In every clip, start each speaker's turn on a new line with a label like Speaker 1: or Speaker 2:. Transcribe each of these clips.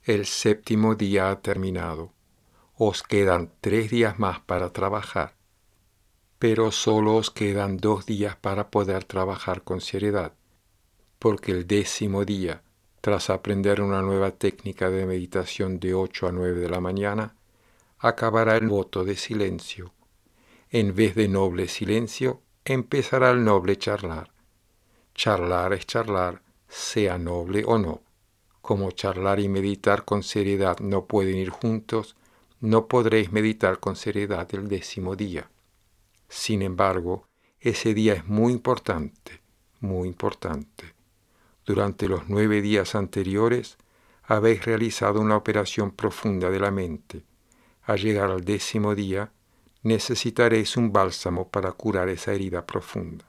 Speaker 1: El séptimo día ha terminado. Os quedan 3 días más para trabajar, pero solo os quedan 2 días para poder trabajar con seriedad, porque el 10º día, tras aprender una nueva técnica de meditación de 8 a 9 de la mañana, acabará el voto de silencio. En vez de noble silencio, empezará el noble charlar. Charlar es charlar, sea noble o no. Como charlar y meditar con seriedad no pueden ir juntos, no podréis meditar con seriedad el 10º día. Sin embargo, ese día es muy importante, muy importante. Durante los 9 días anteriores habéis realizado una operación profunda de la mente. Al llegar al 10º día, necesitaréis un bálsamo para curar esa herida profunda.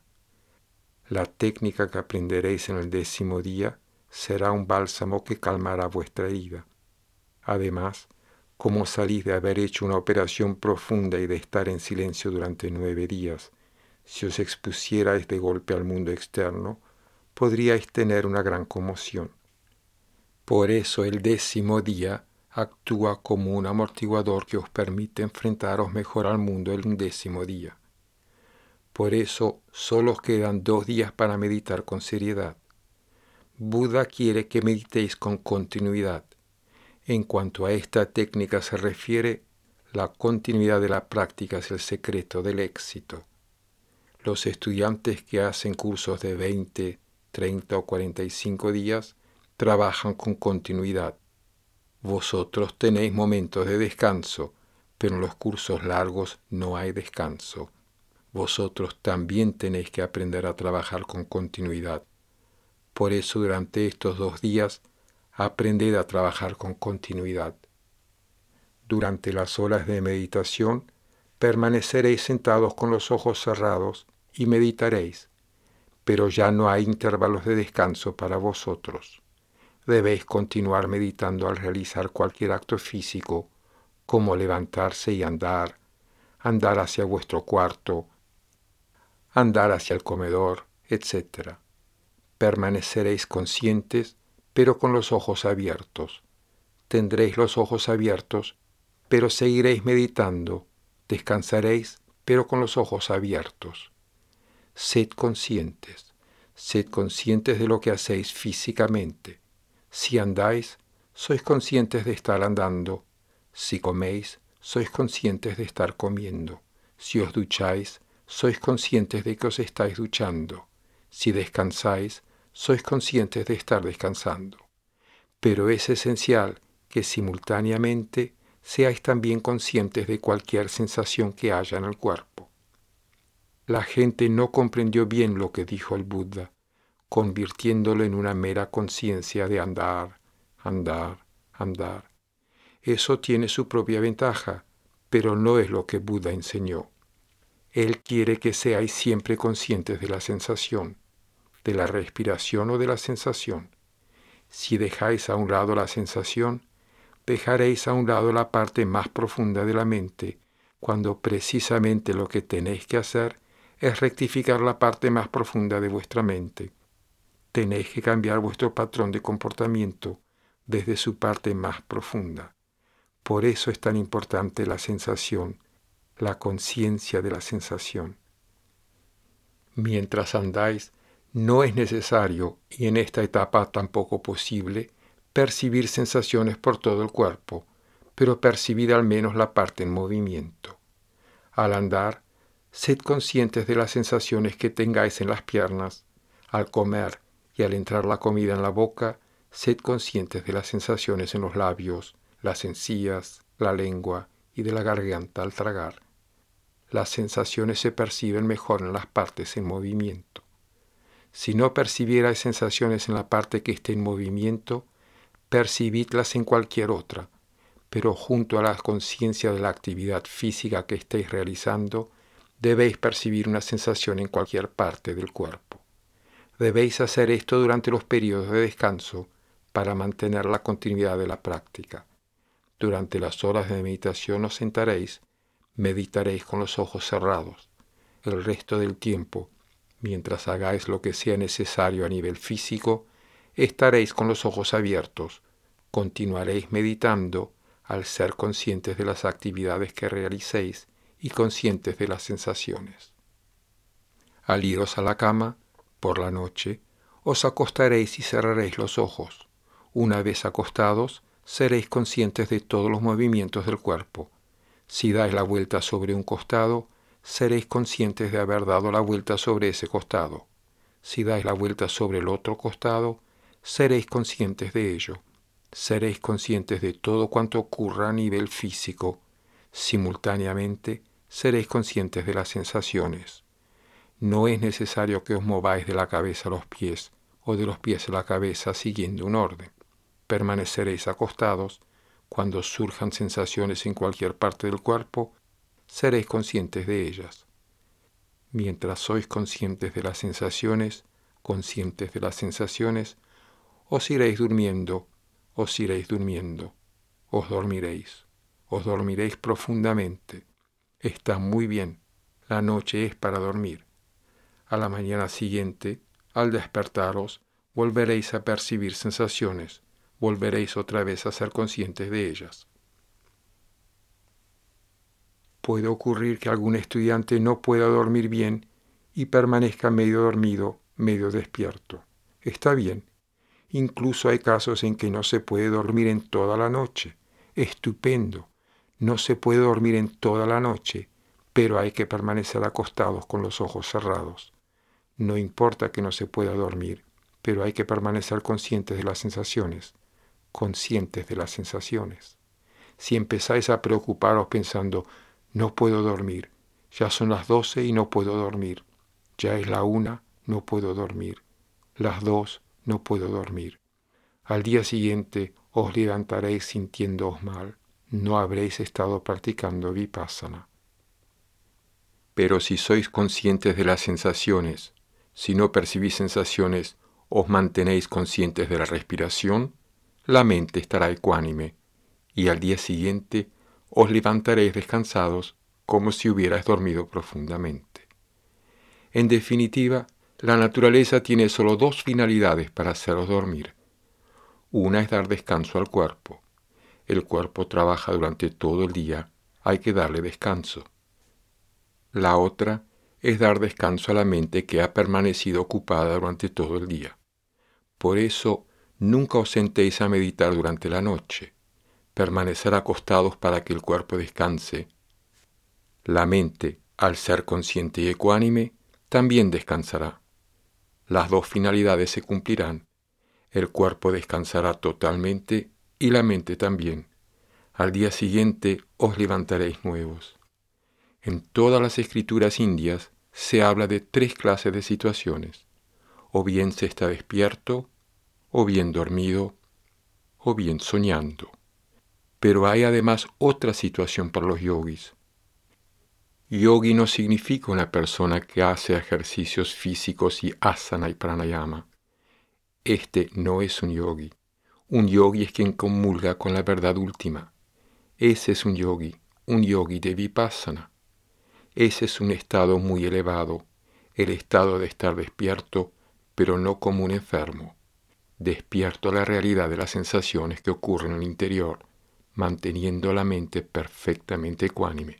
Speaker 1: La técnica que aprenderéis en el 10º día será un bálsamo que calmará vuestra herida. Además, como salís de haber hecho una operación profunda y de estar en silencio durante 9 días, si os expusierais de golpe al mundo externo, podríais tener una gran conmoción. Por eso el 10º día actúa como un amortiguador que os permite enfrentaros mejor al mundo el 10º día. Por eso solo os quedan 2 días para meditar con seriedad. Buda quiere que meditéis con continuidad. En cuanto a esta técnica se refiere, la continuidad de la práctica es el secreto del éxito. Los estudiantes que hacen cursos de 20, 30 o 45 días trabajan con continuidad. Vosotros tenéis momentos de descanso, pero en los cursos largos no hay descanso. Vosotros también tenéis que aprender a trabajar con continuidad. Por eso durante estos 2 días, aprended a trabajar con continuidad. Durante las horas de meditación, permaneceréis sentados con los ojos cerrados y meditaréis, pero ya no hay intervalos de descanso para vosotros. Debéis continuar meditando al realizar cualquier acto físico, como levantarse y andar hacia vuestro cuarto, andar hacia el comedor, etc. Permaneceréis conscientes, pero con los ojos abiertos. Tendréis los ojos abiertos, pero seguiréis meditando. Descansaréis, pero con los ojos abiertos. Sed conscientes de lo que hacéis físicamente. Si andáis, sois conscientes de estar andando. Si coméis, sois conscientes de estar comiendo. Si os ducháis, sois conscientes de que os estáis duchando. Si descansáis, sois conscientes de estar descansando. Pero es esencial que simultáneamente seáis también conscientes de cualquier sensación que haya en el cuerpo. La gente no comprendió bien lo que dijo el Buda, convirtiéndolo en una mera conciencia de andar. Eso tiene su propia ventaja, pero no es lo que Buda enseñó. Él quiere que seáis siempre conscientes de la sensación, de la respiración o de la sensación. Si dejáis a un lado la sensación, dejaréis a un lado la parte más profunda de la mente, cuando precisamente lo que tenéis que hacer es rectificar la parte más profunda de vuestra mente. Tenéis que cambiar vuestro patrón de comportamiento desde su parte más profunda. Por eso es tan importante la sensación, la conciencia de la sensación. Mientras andáis, no es necesario, y en esta etapa tampoco posible, percibir sensaciones por todo el cuerpo, pero percibid al menos la parte en movimiento. Al andar, sed conscientes de las sensaciones que tengáis en las piernas. Al comer y al entrar la comida en la boca, sed conscientes de las sensaciones en los labios, las encías, la lengua y de la garganta al tragar. Las sensaciones se perciben mejor en las partes en movimiento. Si no percibierais sensaciones en la parte que esté en movimiento, percibidlas en cualquier otra, pero junto a la conciencia de la actividad física que estéis realizando, debéis percibir una sensación en cualquier parte del cuerpo. Debéis hacer esto durante los periodos de descanso para mantener la continuidad de la práctica. Durante las horas de meditación os sentaréis, meditaréis con los ojos cerrados. El resto del tiempo, mientras hagáis lo que sea necesario a nivel físico, estaréis con los ojos abiertos, Continuaréis meditando al ser conscientes de las actividades que realicéis y conscientes de las sensaciones. Al iros a la cama, por la noche, os acostaréis y cerraréis los ojos. Una vez acostados, seréis conscientes de todos los movimientos del cuerpo. Si dais la vuelta sobre un costado, seréis conscientes de haber dado la vuelta sobre ese costado. Si dais la vuelta sobre el otro costado, seréis conscientes de ello. Seréis conscientes de todo cuanto ocurra a nivel físico. Simultáneamente, seréis conscientes de las sensaciones. No es necesario que os mováis de la cabeza a los pies o de los pies a la cabeza siguiendo un orden. Permaneceréis acostados. Cuando surjan sensaciones en cualquier parte del cuerpo, seréis conscientes de ellas. Mientras sois conscientes de las sensaciones, os iréis durmiendo, os dormiréis profundamente. Está muy bien, la noche es para dormir. A la mañana siguiente, al despertaros, volveréis a percibir sensaciones, volveréis otra vez a ser conscientes de ellas. Puede ocurrir que algún estudiante no pueda dormir bien y permanezca medio dormido, medio despierto. Está bien. Incluso hay casos en que no se puede dormir en toda la noche. Estupendo. No se puede dormir en toda la noche, pero hay que permanecer acostados con los ojos cerrados. No importa que no se pueda dormir, pero hay que permanecer conscientes de las sensaciones. Si empezáis a preocuparos pensando, no puedo dormir, ya son las 12 y no puedo dormir, ya es la 1, no puedo dormir, las 2, no puedo dormir. Al día siguiente os levantaréis sintiéndoos mal, no habréis estado practicando vipassana. Pero si sois conscientes de las sensaciones, si no percibís sensaciones, os mantenéis conscientes de la respiración, la mente estará ecuánime, y al día siguiente os levantaréis descansados como si hubierais dormido profundamente. En definitiva, la naturaleza tiene solo dos finalidades para haceros dormir. Una es dar descanso al cuerpo. El cuerpo trabaja durante todo el día, hay que darle descanso. La otra es dar descanso a la mente que ha permanecido ocupada durante todo el día. Por eso, nunca os sentéis a meditar durante la noche. Permanecer acostados para que el cuerpo descanse. La mente, al ser consciente y ecuánime, también descansará. Las dos finalidades se cumplirán. El cuerpo descansará totalmente y la mente también. Al día siguiente os levantaréis nuevos. En todas las escrituras indias se habla de 3 clases de situaciones. O bien se está despierto, o bien dormido, o bien soñando. Pero hay además otra situación para los yogis. Yogi no significa una persona que hace ejercicios físicos y asana y pranayama. Este no es un yogi. Un yogi es quien comulga con la verdad última. Ese es un yogi de vipassana. Ese es un estado muy elevado, el estado de estar despierto, pero no como un enfermo. Despierto a la realidad de las sensaciones que ocurren en el interior, manteniendo la mente perfectamente ecuánime.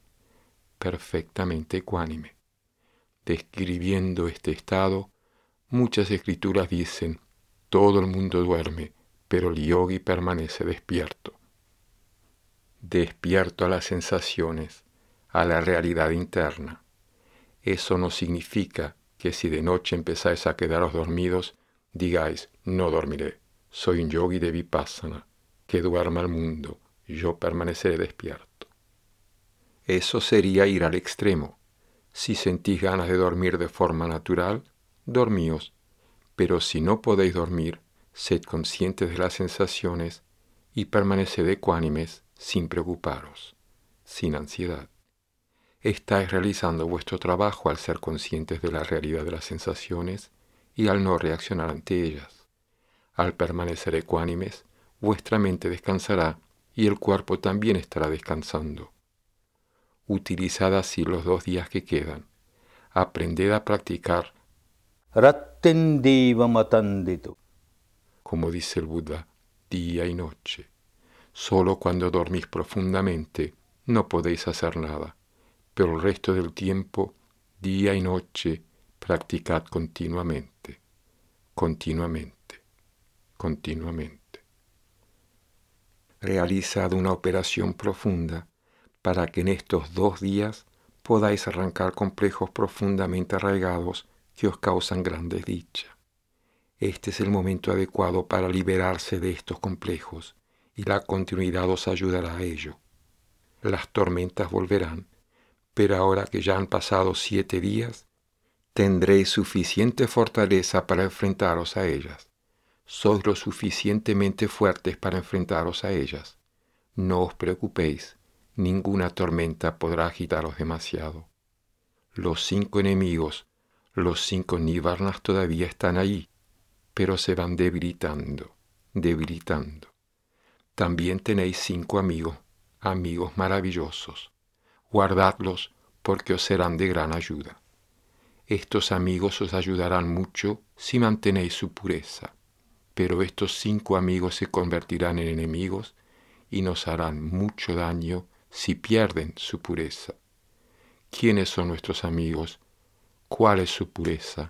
Speaker 1: Describiendo este estado, muchas escrituras dicen, todo el mundo duerme, pero el yogi permanece despierto. Despierto a las sensaciones, a la realidad interna. Eso no significa que si de noche empezáis a quedaros dormidos, digáis, no dormiré, soy un yogi de vipassana, que duerma el mundo, yo permaneceré despierto. Eso sería ir al extremo. Si sentís ganas de dormir de forma natural, dormíos. Pero si no podéis dormir, sed conscientes de las sensaciones y permaneced ecuánimes sin preocuparos, sin ansiedad. Estáis realizando vuestro trabajo al ser conscientes de la realidad de las sensaciones y al no reaccionar ante ellas. Al permanecer ecuánimes, vuestra mente descansará y el cuerpo también estará descansando. Utilizad así los 2 días que quedan. Aprended a practicar
Speaker 2: Rattendeva matanditu.
Speaker 1: Como dice el Buda, día y noche. Solo cuando dormís profundamente no podéis hacer nada, pero el resto del tiempo, día y noche, practicad continuamente, continuamente, continuamente. Realizad una operación profunda para que en estos 2 días podáis arrancar complejos profundamente arraigados que os causan gran desdicha. Este es el momento adecuado para liberarse de estos complejos y la continuidad os ayudará a ello. Las tormentas volverán, pero ahora que ya han pasado 7 días, tendréis suficiente fortaleza para enfrentaros a ellas. Sois lo suficientemente fuertes para enfrentaros a ellas. No os preocupéis, ninguna tormenta podrá agitaros demasiado. Los 5 enemigos, los 5 nivarnas todavía están allí, pero se van debilitando, debilitando. También tenéis 5 amigos, amigos maravillosos. Guardadlos porque os serán de gran ayuda. Estos amigos os ayudarán mucho si mantenéis su pureza, pero estos 5 amigos se convertirán en enemigos y nos harán mucho daño si pierden su pureza. ¿Quiénes son nuestros amigos? ¿Cuál es su pureza?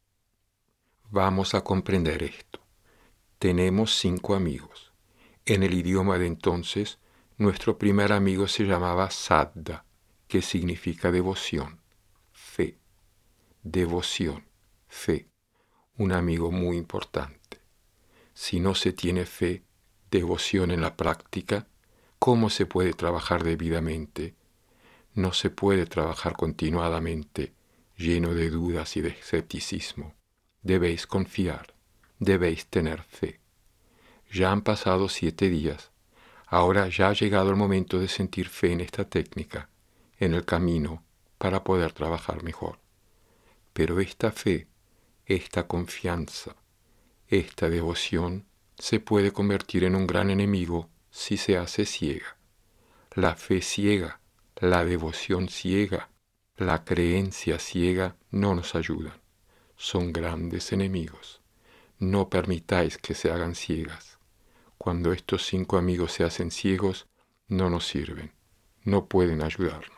Speaker 1: Vamos a comprender esto. Tenemos 5 amigos. En el idioma de entonces, nuestro primer amigo se llamaba Saddha, que significa devoción, fe. Devoción, fe, un amigo muy importante. Si no se tiene fe, devoción en la práctica, ¿cómo se puede trabajar debidamente? No se puede trabajar continuadamente, lleno de dudas y de escepticismo. Debéis confiar, debéis tener fe. Ya han pasado 7 días. Ahora ya ha llegado el momento de sentir fe en esta técnica, en el camino, para poder trabajar mejor. Pero esta fe, esta confianza, esta devoción se puede convertir en un gran enemigo si se hace ciega. La fe ciega, la devoción ciega, la creencia ciega no nos ayudan. Son grandes enemigos. No permitáis que se hagan ciegas. Cuando estos 5 amigos se hacen ciegos, no nos sirven, no pueden ayudarnos.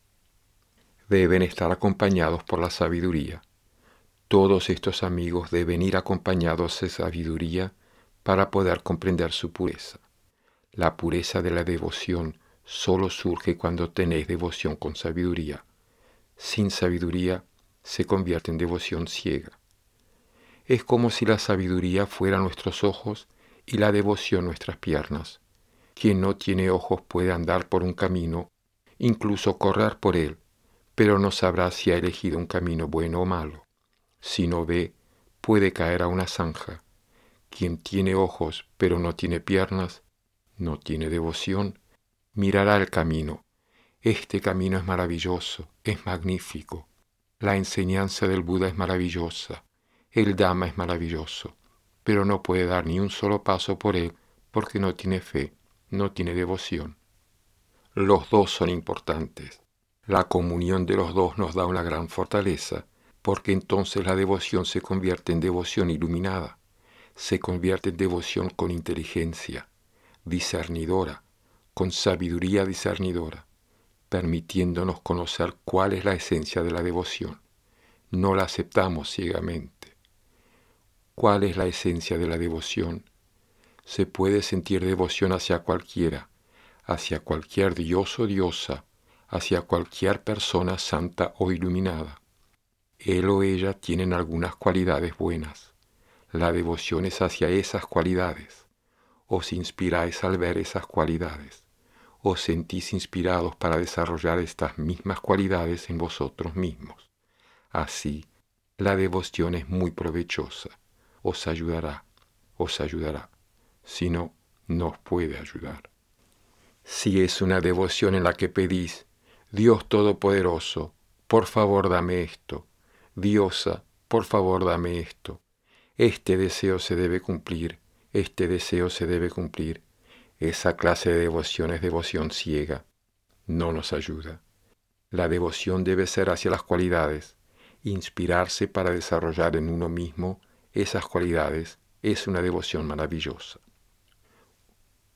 Speaker 1: Deben estar acompañados por la sabiduría. Todos estos amigos deben ir acompañados de sabiduría para poder comprender su pureza. La pureza de la devoción solo surge cuando tenéis devoción con sabiduría. Sin sabiduría se convierte en devoción ciega. Es como si la sabiduría fuera nuestros ojos y la devoción nuestras piernas. Quien no tiene ojos puede andar por un camino, incluso correr por él, pero no sabrá si ha elegido un camino bueno o malo. Si no ve, puede caer a una zanja. Quien tiene ojos pero no tiene piernas, no tiene devoción, mirará el camino. Este camino es maravilloso, es magnífico. La enseñanza del Buda es maravillosa, el Dhamma es maravilloso, pero no puede dar ni un solo paso por él porque no tiene fe, no tiene devoción. Los dos son importantes. La comunión de los dos nos da una gran fortaleza, porque entonces la devoción se convierte en devoción iluminada, se convierte en devoción con inteligencia, discernidora, con sabiduría discernidora, permitiéndonos conocer cuál es la esencia de la devoción. No la aceptamos ciegamente. ¿Cuál es la esencia de la devoción? Se puede sentir devoción hacia cualquiera, hacia cualquier dios o diosa, hacia cualquier persona santa o iluminada. Él o ella tienen algunas cualidades buenas. La devoción es hacia esas cualidades. Os inspiráis al ver esas cualidades. Os sentís inspirados para desarrollar estas mismas cualidades en vosotros mismos. Así, la devoción es muy provechosa. Os ayudará, os ayudará. Si no, no os puede ayudar. Si es una devoción en la que pedís, Dios Todopoderoso, por favor dame esto, Diosa, por favor dame esto, este deseo se debe cumplir, este deseo se debe cumplir, esa clase de devoción es devoción ciega, no nos ayuda. La devoción debe ser hacia las cualidades, inspirarse para desarrollar en uno mismo esas cualidades es una devoción maravillosa.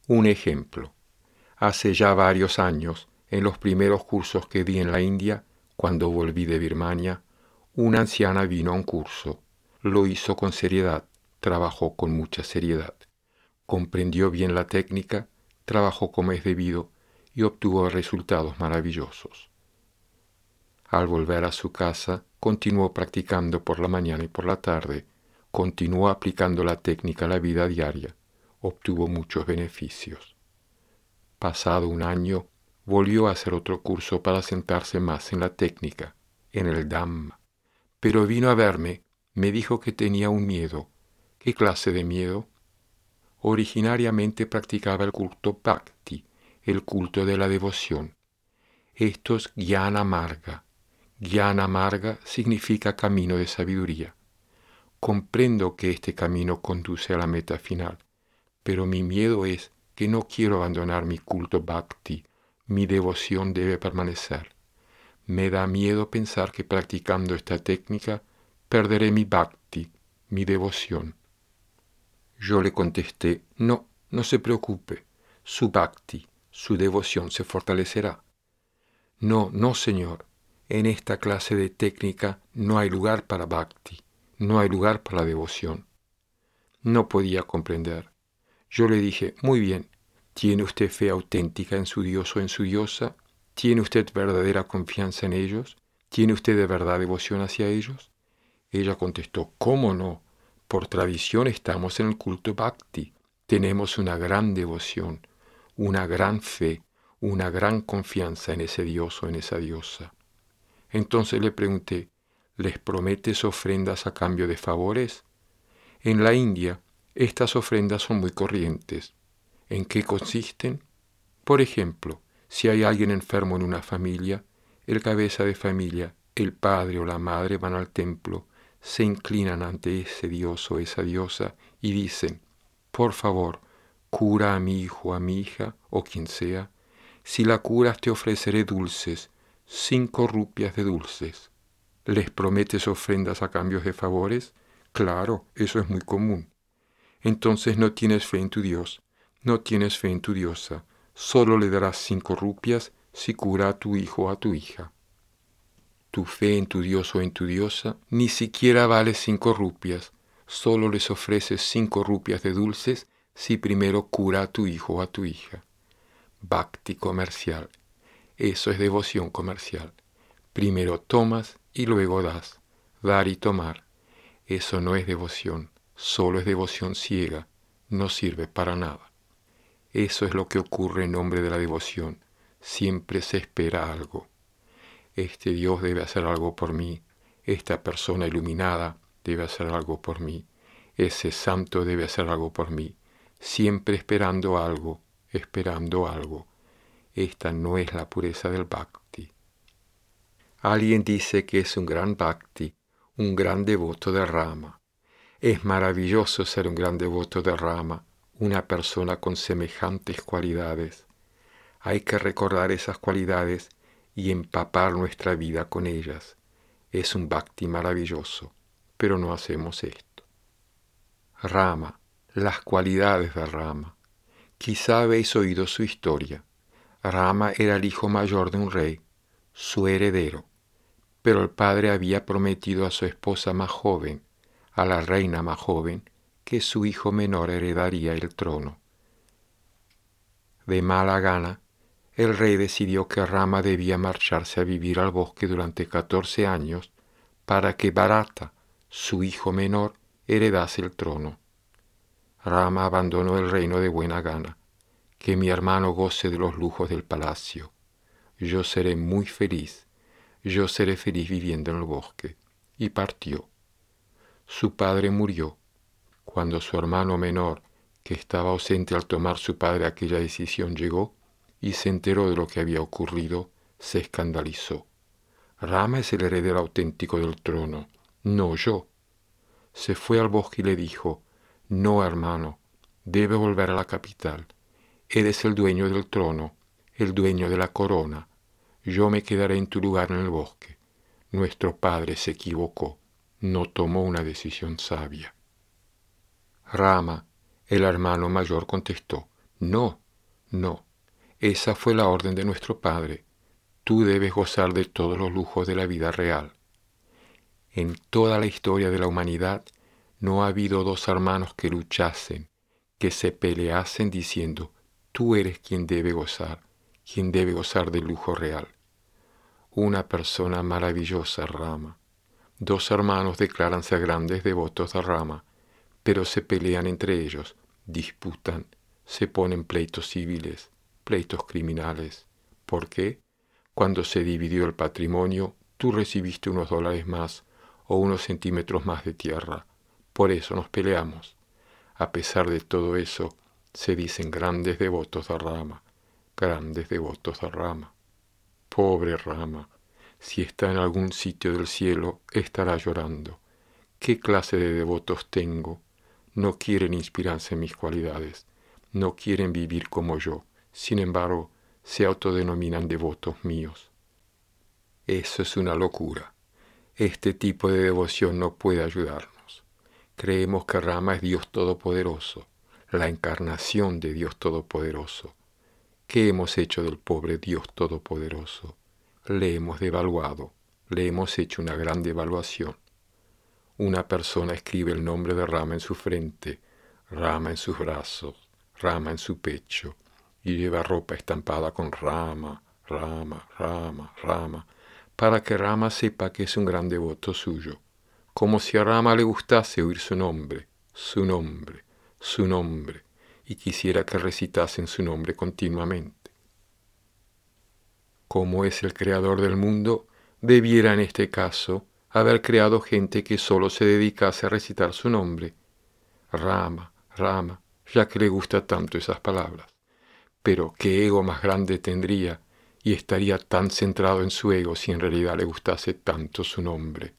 Speaker 1: Un ejemplo. Hace ya varios años, en los primeros cursos que di en la India, cuando volví de Birmania, una anciana vino a un curso. Lo hizo con seriedad, trabajó con mucha seriedad. Comprendió bien la técnica, trabajó como es debido y obtuvo resultados maravillosos. Al volver a su casa, continuó practicando por la mañana y por la tarde, continuó aplicando la técnica a la vida diaria, obtuvo muchos beneficios. Pasado un año, volvió a hacer otro curso para sentarse más en la técnica, en el Dhamma. Pero vino a verme, me dijo que tenía un miedo. ¿Qué clase de miedo? Originariamente practicaba el culto Bhakti, el culto de la devoción. Esto es Jnana Marga. Jnana Marga significa camino de sabiduría. Comprendo que este camino conduce a la meta final, pero mi miedo es que no quiero abandonar mi culto Bhakti, mi devoción debe permanecer. Me da miedo pensar que practicando esta técnica perderé mi Bhakti, mi devoción. Yo le contesté, no, no se preocupe, su Bhakti, su devoción se fortalecerá. No, no, señor, en esta clase de técnica no hay lugar para Bhakti, no hay lugar para la devoción. No podía comprender. Yo le dije, muy bien, ¿tiene usted fe auténtica en su Dios o en su diosa? ¿Tiene usted verdadera confianza en ellos? ¿Tiene usted de verdad devoción hacia ellos? Ella contestó, ¿cómo no? Por tradición estamos en el culto Bhakti. Tenemos una gran devoción, una gran fe, una gran confianza en ese Dios o en esa diosa. Entonces le pregunté, ¿les prometes ofrendas a cambio de favores? En la India, estas ofrendas son muy corrientes. ¿En qué consisten? Por ejemplo, si hay alguien enfermo en una familia, el cabeza de familia, el padre o la madre van al templo, se inclinan ante ese dios o esa diosa y dicen, por favor, cura a mi hijo, a mi hija o quien sea. Si la curas te ofreceré dulces, 5 rupias de dulces. ¿Les prometes ofrendas a cambio de favores? Claro, eso es muy común. Entonces no tienes fe en tu Dios, no tienes fe en tu diosa, solo le darás 5 rupias si cura a tu hijo o a tu hija. Tu fe en tu Dios o en tu diosa ni siquiera vale 5 rupias, solo les ofreces 5 rupias de dulces si primero cura a tu hijo o a tu hija. Bhakti comercial, eso es devoción comercial. Primero tomas y luego das, dar y tomar. Eso no es devoción, solo es devoción ciega, no sirve para nada. Eso es lo que ocurre en nombre de la devoción, siempre se espera algo. Este Dios debe hacer algo por mí, esta persona iluminada debe hacer algo por mí, ese santo debe hacer algo por mí, siempre esperando algo, esperando algo. Esta no es la pureza del Bhakti. Alguien dice que es un gran Bhakti, un gran devoto de Rama. Es maravilloso ser un gran devoto de Rama, una persona con semejantes cualidades. Hay que recordar esas cualidades y empapar nuestra vida con ellas. Es un Bhakti maravilloso, pero no hacemos esto. Rama, las cualidades de Rama. Quizá habéis oído su historia. Rama era el hijo mayor de un rey, su heredero, pero el padre había prometido a su esposa más joven, a la reina más joven, que su hijo menor heredaría el trono. De mala gana, el rey decidió que Rama debía marcharse a vivir al bosque durante 14 años para que Bharata, su hijo menor, heredase el trono. Rama abandonó el reino de buena gana. Que mi hermano goce de los lujos del palacio. Yo seré muy feliz. Yo seré feliz viviendo en el bosque. Y partió. Su padre murió. Cuando su hermano menor, que estaba ausente al tomar su padre aquella decisión, llegó y se enteró de lo que había ocurrido, se escandalizó. Rama es el heredero auténtico del trono, no yo. Se fue al bosque y le dijo, no, hermano, debe volver a la capital. Eres el dueño del trono, el dueño de la corona. Yo me quedaré en tu lugar en el bosque. Nuestro padre se equivocó, no tomó una decisión sabia. Rama, el hermano mayor, contestó, No, no. Esa fue la orden de nuestro Padre. Tú debes gozar de todos los lujos de la vida real. En toda la historia de la humanidad no ha habido dos hermanos que luchasen, que se peleasen diciendo, tú eres quien debe gozar del lujo real. Una persona maravillosa, Rama. Dos hermanos declaran ser grandes devotos de Rama, pero se pelean entre ellos, disputan, se ponen pleitos civiles, pleitos criminales. ¿Por qué? Cuando se dividió el patrimonio, tú recibiste unos dólares más o unos centímetros más de tierra. Por eso nos peleamos. A pesar de todo eso, se dicen grandes devotos de Rama, grandes devotos de Rama. Pobre Rama, si está en algún sitio del cielo, estará llorando. ¿Qué clase de devotos tengo? No quieren inspirarse en mis cualidades, no quieren vivir como yo, sin embargo, se autodenominan devotos míos. Eso es una locura. Este tipo de devoción no puede ayudarnos. Creemos que Rama es Dios Todopoderoso, la encarnación de Dios Todopoderoso. ¿Qué hemos hecho del pobre Dios Todopoderoso? Le hemos devaluado, le hemos hecho una gran devaluación. Una persona escribe el nombre de Rama en su frente, Rama en sus brazos, Rama en su pecho, y lleva ropa estampada con Rama, Rama, Rama, Rama, para que Rama sepa que es un gran devoto suyo, como si a Rama le gustase oír su nombre, su nombre, su nombre, y quisiera que recitasen su nombre continuamente. Como es el creador del mundo, debiera en este caso haber creado gente que solo se dedicase a recitar su nombre. Rama, Rama, ya que le gusta tanto esas palabras. Pero qué ego más grande tendría y estaría tan centrado en su ego si en realidad le gustase tanto su nombre.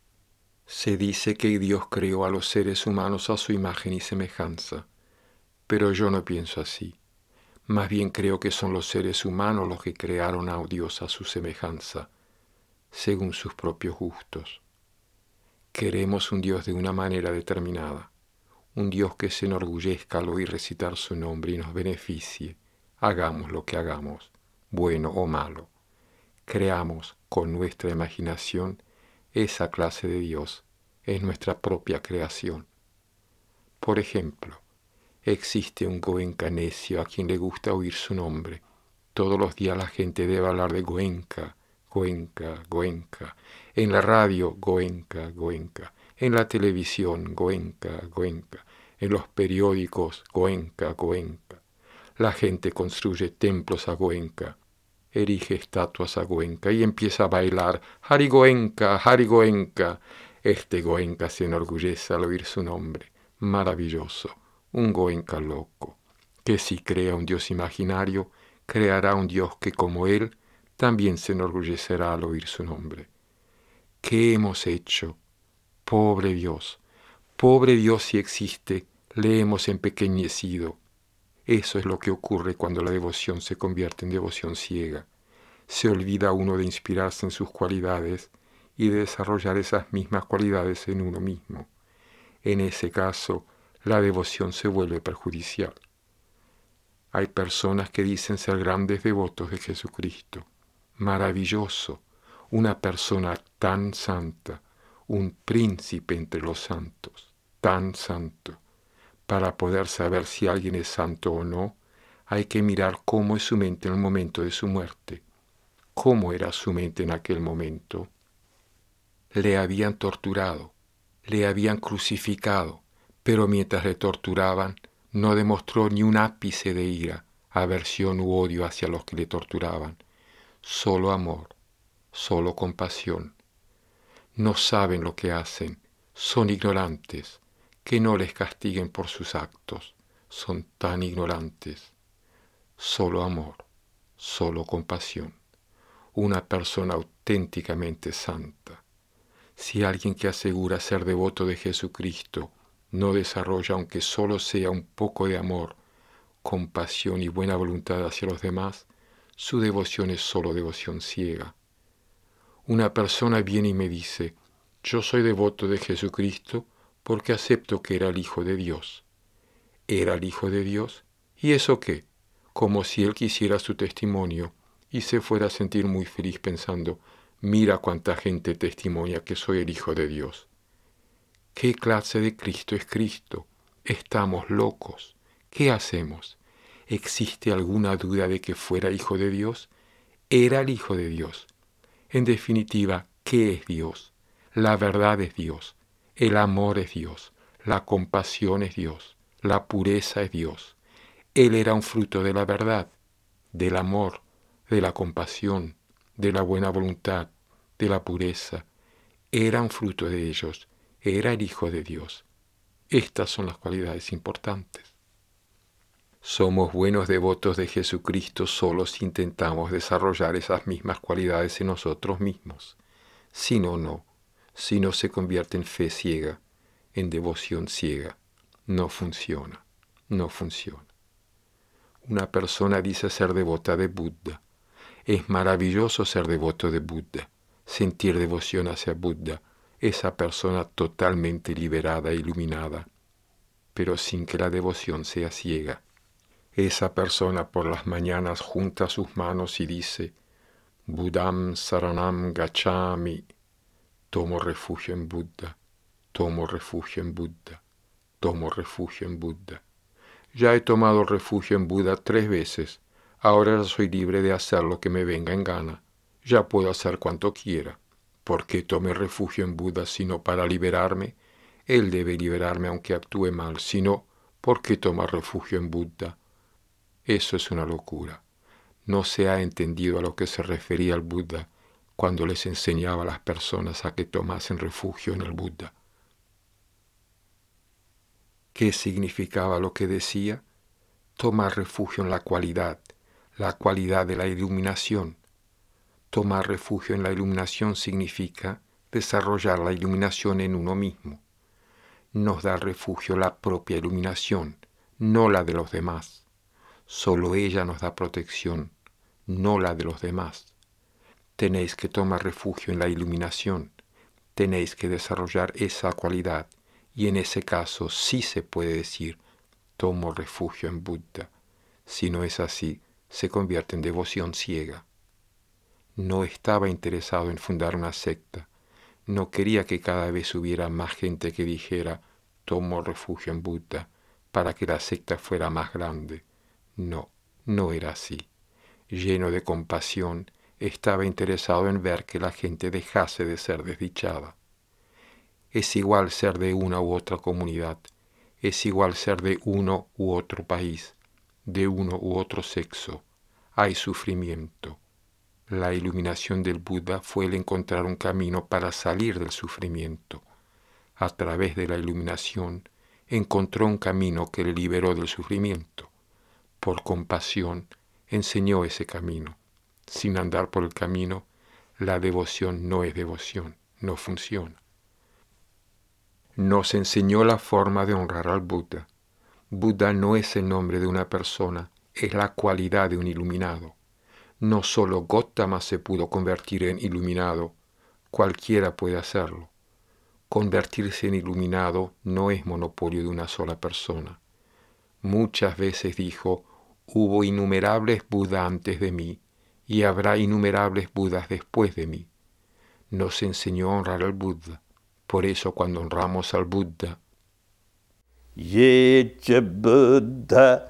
Speaker 1: Se dice que Dios creó a los seres humanos a su imagen y semejanza, pero yo no pienso así. Más bien creo que son los seres humanos los que crearon a Dios a su semejanza, según sus propios gustos. Queremos un Dios de una manera determinada, un Dios que se enorgullezca al oír recitar su nombre y nos beneficie, hagamos lo que hagamos, bueno o malo. Creamos con nuestra imaginación esa clase de Dios, es nuestra propia creación. Por ejemplo, existe un Goenka necio a quien le gusta oír su nombre. Todos los días la gente debe hablar de Goenka, Goenka, Goenka. En la radio, Goenka, Goenka. En la televisión, Goenka, Goenka. En los periódicos, Goenka, Goenka. La gente construye templos a Goenka, erige estatuas a Goenka y empieza a bailar Hari Goenka, Hari Goenka. Este Goenka se enorgullece al oír su nombre. Maravilloso. Un Goenka loco, que si crea un Dios imaginario, creará un Dios que como él también se enorgullecerá al oír su nombre. ¿Qué hemos hecho? Pobre Dios si existe, le hemos empequeñecido. Eso es lo que ocurre cuando la devoción se convierte en devoción ciega. Se olvida uno de inspirarse en sus cualidades y de desarrollar esas mismas cualidades en uno mismo. En ese caso, la devoción se vuelve perjudicial. Hay personas que dicen ser grandes devotos de Jesucristo. Maravilloso, una persona tan santa, un príncipe entre los santos, tan santo. Para poder saber si alguien es santo o no, hay que mirar cómo es su mente en el momento de su muerte. ¿Cómo era su mente en aquel momento? Le habían torturado, le habían crucificado, pero mientras le torturaban no demostró ni un ápice de ira, aversión u odio hacia los que le torturaban. Solo amor, solo compasión. No saben lo que hacen, son ignorantes. Que no les castiguen por sus actos, son tan ignorantes. Solo amor, solo compasión. Una persona auténticamente santa. Si alguien que asegura ser devoto de Jesucristo no desarrolla, aunque solo sea un poco de amor, compasión y buena voluntad hacia los demás, su devoción es solo devoción ciega. Una persona viene y me dice, yo soy devoto de Jesucristo porque acepto que era el Hijo de Dios. ¿Era el Hijo de Dios? ¿Y eso qué? Como si él quisiera su testimonio y se fuera a sentir muy feliz pensando, mira cuánta gente testimonia que soy el Hijo de Dios. ¿Qué clase de Cristo es Cristo? Estamos locos. ¿Qué hacemos? ¿Existe alguna duda de que fuera Hijo de Dios? Era el Hijo de Dios. En definitiva, ¿qué es Dios? La verdad es Dios. El amor es Dios. La compasión es Dios. La pureza es Dios. Él era un fruto de la verdad, del amor, de la compasión, de la buena voluntad, de la pureza. Era un fruto de ellos. Era el Hijo de Dios. Estas son las cualidades importantes. Somos buenos devotos de Jesucristo solo si intentamos desarrollar esas mismas cualidades en nosotros mismos. Si no, no. Si no, se convierte en fe ciega, en devoción ciega. No funciona. No funciona. Una persona dice ser devota de Buda. Es maravilloso ser devoto de Buda, sentir devoción hacia Buda, esa persona totalmente liberada e iluminada, pero sin que la devoción sea ciega. Esa persona por las mañanas junta sus manos y dice, Buddham Saranam Gacchami, tomo refugio en Buda, tomo refugio en Buda, tomo refugio en Buda. Ya he tomado refugio en Buda 3 veces, ahora soy libre de hacer lo que me venga en gana, ya puedo hacer cuanto quiera. ¿Por qué tome refugio en Buda sino para liberarme? Él debe liberarme aunque actúe mal, si no, ¿por qué tomar refugio en Buda? Eso es una locura. No se ha entendido a lo que se refería el Buda cuando les enseñaba a las personas a que tomasen refugio en el Buda. ¿Qué significaba lo que decía? Tomar refugio en la cualidad de la iluminación. Tomar refugio en la iluminación significa desarrollar la iluminación en uno mismo. Nos da refugio la propia iluminación, no la de los demás. Solo ella nos da protección, no la de los demás. Tenéis que tomar refugio en la iluminación, tenéis que desarrollar esa cualidad, y en ese caso sí se puede decir, tomo refugio en Buda. Si no es así, se convierte en devoción ciega. No estaba interesado en fundar una secta, no quería que cada vez hubiera más gente que dijera, tomo refugio en Buda, para que la secta fuera más grande. No, no era así. Lleno de compasión, estaba interesado en ver que la gente dejase de ser desdichada. Es igual ser de una u otra comunidad, es igual ser de uno u otro país, de uno u otro sexo. Hay sufrimiento. La iluminación del Buda fue el encontrar un camino para salir del sufrimiento. A través de la iluminación, encontró un camino que le liberó del sufrimiento. Por compasión, enseñó ese camino. Sin andar por el camino, la devoción no es devoción, no funciona. Nos enseñó la forma de honrar al Buda. Buda no es el nombre de una persona, es la cualidad de un iluminado. No solo Gautama se pudo convertir en iluminado, cualquiera puede hacerlo. Convertirse en iluminado no es monopolio de una sola persona. Muchas veces dijo, hubo innumerables Budas antes de mí, y habrá innumerables Budas después de mí. Nos enseñó a honrar al Buda. Por eso cuando honramos al Buda,
Speaker 2: Ye cha Buddha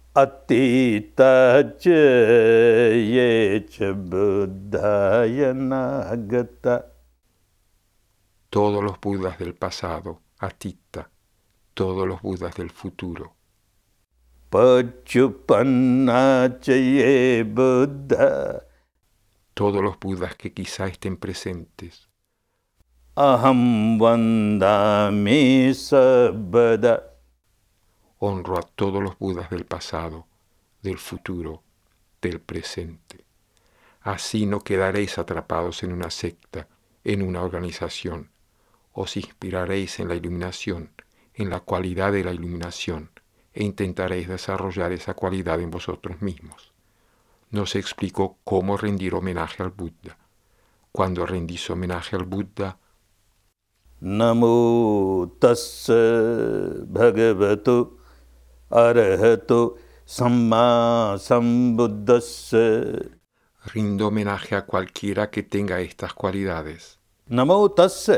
Speaker 2: atita cha ye cha Buddha yanagata.
Speaker 1: todos los Budas del pasado, Atita, todos los Budas del futuro,
Speaker 2: Pachupanna cha ye Buddha.
Speaker 1: todos los Budas que quizá estén presentes,
Speaker 2: Aham vandami sabada.
Speaker 1: honro a todos los Budas del pasado, del futuro, del presente. Así no quedaréis atrapados en una secta, en una organización. Os inspiraréis en la iluminación, en la cualidad de la iluminación, e intentaréis desarrollar esa cualidad en vosotros mismos. Nos explicó cómo rendir homenaje al Buda. Cuando rendís homenaje al Buda,
Speaker 2: Namo tassa bhagavato arahato Samma Sambuddhassa.
Speaker 1: Rindo homenaje a cualquiera que tenga estas cualidades.
Speaker 2: Namo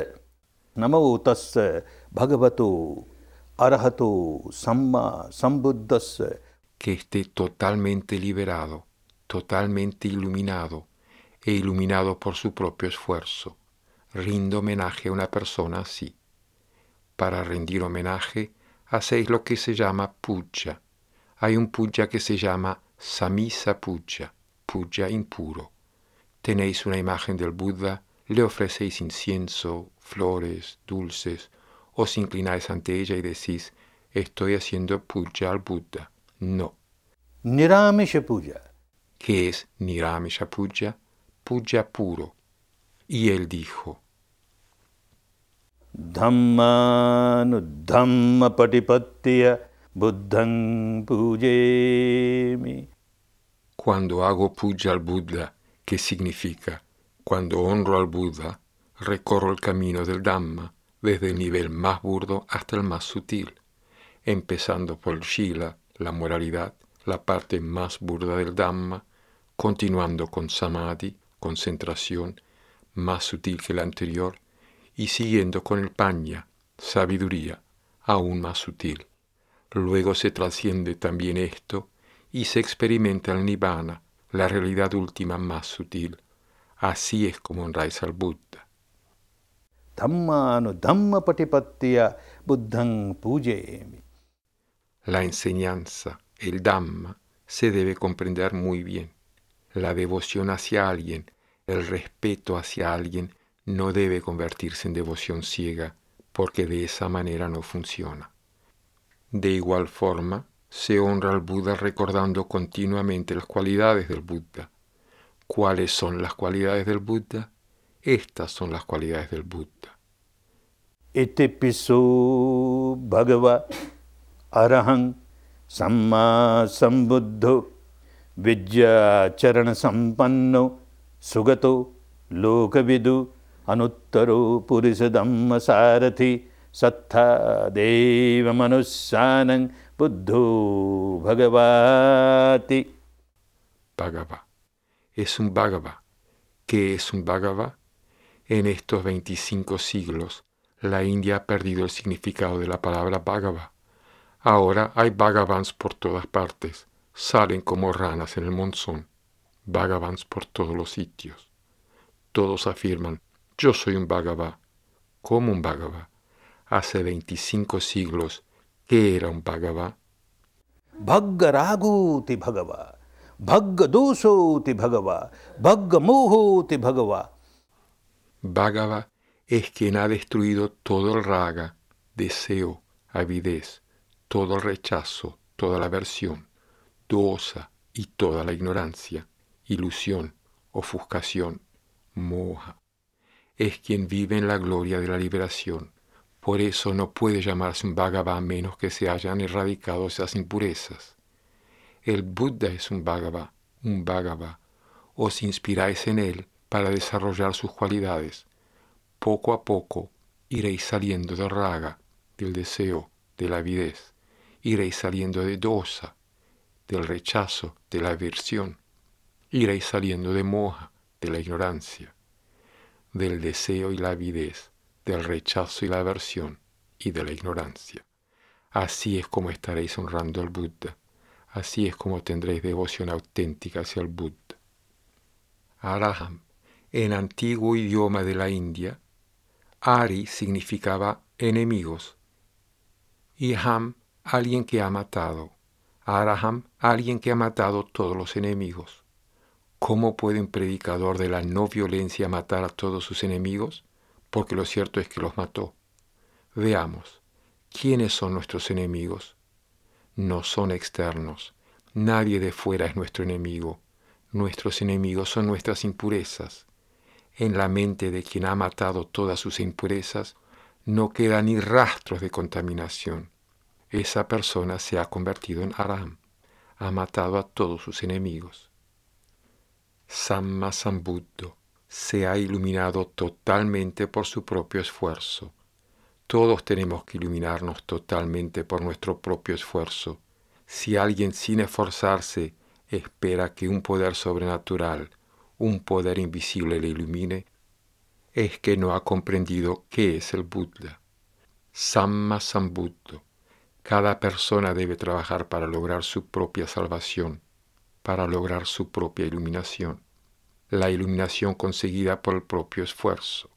Speaker 2: tassa bhagavato arahato samma sambuddhassa.
Speaker 1: Que esté totalmente liberado, totalmente iluminado e iluminado por su propio esfuerzo. Rindo homenaje a una persona así. Para rendir homenaje, hacéis lo que se llama puja. Hay un puja que se llama samisa puja, puja impuro. Tenéis una imagen del Buda, le ofrecéis incienso, flores, dulces, os inclináis ante ella y decís, estoy haciendo puja al Buda. No.
Speaker 2: Niramisha puja.
Speaker 1: ¿Qué es Niramisha puja? Puja puro. Y él dijo,
Speaker 2: Dhamma patipattiya buddhang pujemi.
Speaker 1: cuando hago puja al Buda, ¿qué significa? Cuando honro al Buda, recorro el camino del Dhamma, desde el nivel más burdo hasta el más sutil, empezando por el Shila, la moralidad, la parte más burda del Dhamma, continuando con Samadhi, concentración, más sutil que la anterior, y siguiendo con el Pañña, sabiduría, aún más sutil. Luego se trasciende también esto y se experimenta el Nibbana, la realidad última más sutil. Así es como honráis al Buda.
Speaker 2: Dhamma patipattiya buddhang pujemi.
Speaker 1: La enseñanza, el Dhamma, se debe comprender muy bien. La devoción hacia alguien, el respeto hacia alguien, no debe convertirse en devoción ciega, porque de esa manera no funciona. De igual forma, se honra al Buda recordando continuamente las cualidades del Buda. ¿Cuáles son las cualidades del Buda? Estas son las cualidades del Buda.
Speaker 2: Itipiso bhagava arahang samma sambuddho vidya charana sampanno sugato lokavidu anuttaro purisa dhamma sarathi sattha deva manussanang buddho bhagavati.
Speaker 1: Bhagava. Es un Bhagava. ¿Qué es un Bhagava? En estos 25 siglos, la India ha perdido el significado de la palabra Bhagava. Ahora hay Bhagavans por todas partes. Salen como ranas en el monzón. Bhagavans por todos los sitios. Todos afirman, yo soy un Bhagava. ¿Cómo un Bhagava? Hace 25 siglos, ¿qué era un Bhagava?
Speaker 2: Bhaggaraguti bhagava, bhaggadosoti bhagava, bhaggamohoti bhagava.
Speaker 1: Bhagava es quien ha destruido todo el raga, deseo, avidez, todo el rechazo, toda la aversión, dosa y toda la ignorancia, ilusión, ofuscación, moha. Es quien vive en la gloria de la liberación. Por eso no puede llamarse un Bhagava a menos que se hayan erradicado esas impurezas. El Buda es un Bhagava. Os inspiráis en él para desarrollar sus cualidades. Poco a poco iréis saliendo del raga, del deseo, de la avidez. Iréis saliendo de dosa, del rechazo, de la aversión. Iréis saliendo de moha, de la ignorancia, del deseo y la avidez, del rechazo y la aversión y de la ignorancia. Así es como estaréis honrando al Buda. Así es como tendréis devoción auténtica hacia el Buda. Araham, en antiguo idioma de la India, Ari significaba enemigos y Ham, alguien que ha matado. Araham, alguien que ha matado todos los enemigos. ¿Cómo puede un predicador de la no violencia matar a todos sus enemigos? Porque lo cierto es que los mató. Veamos, ¿quiénes son nuestros enemigos? No son externos. Nadie de fuera es nuestro enemigo. Nuestros enemigos son nuestras impurezas. En la mente de quien ha matado todas sus impurezas no queda ni rastros de contaminación. Esa persona se ha convertido en Araham. Ha matado a todos sus enemigos. Samma Sambuddho se ha iluminado totalmente por su propio esfuerzo. Todos tenemos que iluminarnos totalmente por nuestro propio esfuerzo, Si alguien sin esforzarse espera que un poder sobrenatural, un poder invisible le ilumine, es que no ha comprendido qué es el Buddha. Samma Sambuddho. Cada persona debe trabajar para lograr su propia salvación, para lograr su propia iluminación, la iluminación conseguida por el propio esfuerzo.